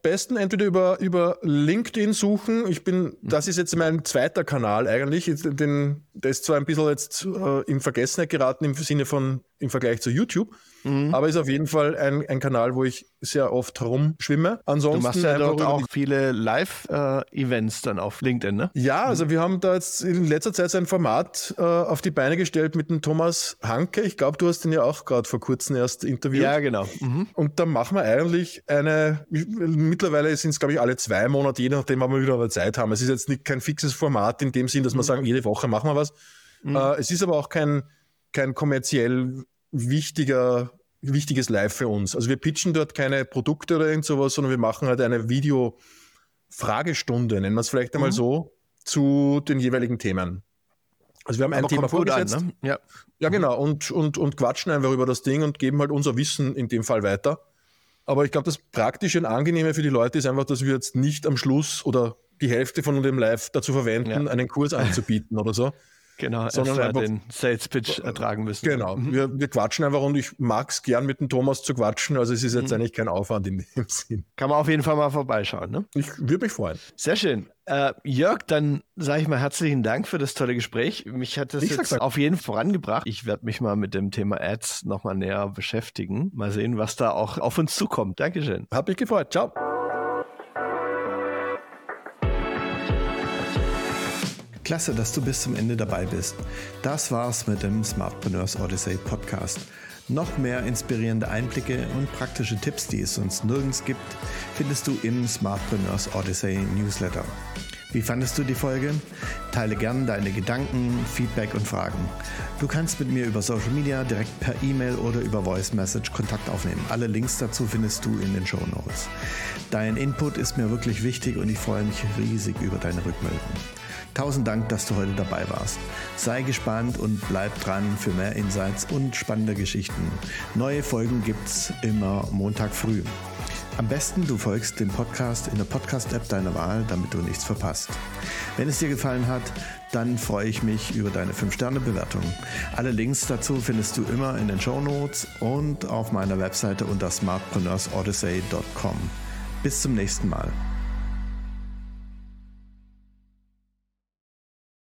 besten entweder über LinkedIn suchen. Das ist jetzt mein zweiter Kanal eigentlich. Der ist zwar ein bisschen jetzt in Vergessenheit geraten im Vergleich zu YouTube, aber ist auf jeden Fall ein Kanal, wo ich sehr oft rumschwimme. Ansonsten du machst ja dort auch viele Live-Events dann auf LinkedIn, ne? Ja, also wir haben da jetzt in letzter Zeit so ein Format auf die Beine gestellt mit dem Thomas Hanke. Ich glaube, du hast ihn ja auch gerade vor kurzem erst interviewt. Ja, genau. Und da machen wir eigentlich mittlerweile sind es, glaube ich, alle 2 Monate, je nachdem, wann wir wieder eine Zeit haben. Es ist jetzt nicht kein fixes Format in dem Sinn, dass wir sagen, jede Woche machen wir was. Es ist aber auch kein kommerziell wichtiges Live für uns. Also wir pitchen dort keine Produkte oder irgend sowas, sondern wir machen halt eine Video-Fragestunde, nennen wir es vielleicht einmal so, zu den jeweiligen Themen. Also wir haben ein Thema vorgesetzt. An, ne? Ja, genau. Und quatschen einfach über das Ding und geben halt unser Wissen in dem Fall weiter. Aber ich glaube, das Praktische und Angenehme für die Leute ist einfach, dass wir jetzt nicht am Schluss oder die Hälfte von dem Live dazu verwenden, einen Kurs anzubieten oder so. Genau, sondern einfach den Sales Pitch ertragen müssen. Genau, wir quatschen einfach und ich mag es gern mit dem Thomas zu quatschen, also es ist jetzt eigentlich kein Aufwand in dem Sinn. Kann man auf jeden Fall mal vorbeischauen, ne? Ich würde mich freuen. Sehr schön. Jörg, dann sage ich mal herzlichen Dank für das tolle Gespräch. Mich hat das jetzt auf jeden Fall vorangebracht. Ich werde mich mal mit dem Thema Ads nochmal näher beschäftigen. Mal sehen, was da auch auf uns zukommt. Dankeschön. Hab mich gefreut. Ciao. Klasse, dass du bis zum Ende dabei bist. Das war's mit dem Smartpreneurs Odyssey Podcast. Noch mehr inspirierende Einblicke und praktische Tipps, die es sonst nirgends gibt, findest du im Smartpreneurs Odyssey Newsletter. Wie fandest du die Folge? Teile gern deine Gedanken, Feedback und Fragen. Du kannst mit mir über Social Media, direkt per E-Mail oder über Voice Message Kontakt aufnehmen. Alle Links dazu findest du in den Shownotes. Dein Input ist mir wirklich wichtig und ich freue mich riesig über deine Rückmeldung. 1000 Dank, dass du heute dabei warst. Sei gespannt und bleib dran für mehr Insights und spannende Geschichten. Neue Folgen gibt's immer Montag früh. Am besten du folgst dem Podcast in der Podcast-App deiner Wahl, damit du nichts verpasst. Wenn es dir gefallen hat, dann freue ich mich über deine 5-Sterne-Bewertung. Alle Links dazu findest du immer in den Shownotes und auf meiner Webseite unter smartpreneursodyssey.com. Bis zum nächsten Mal.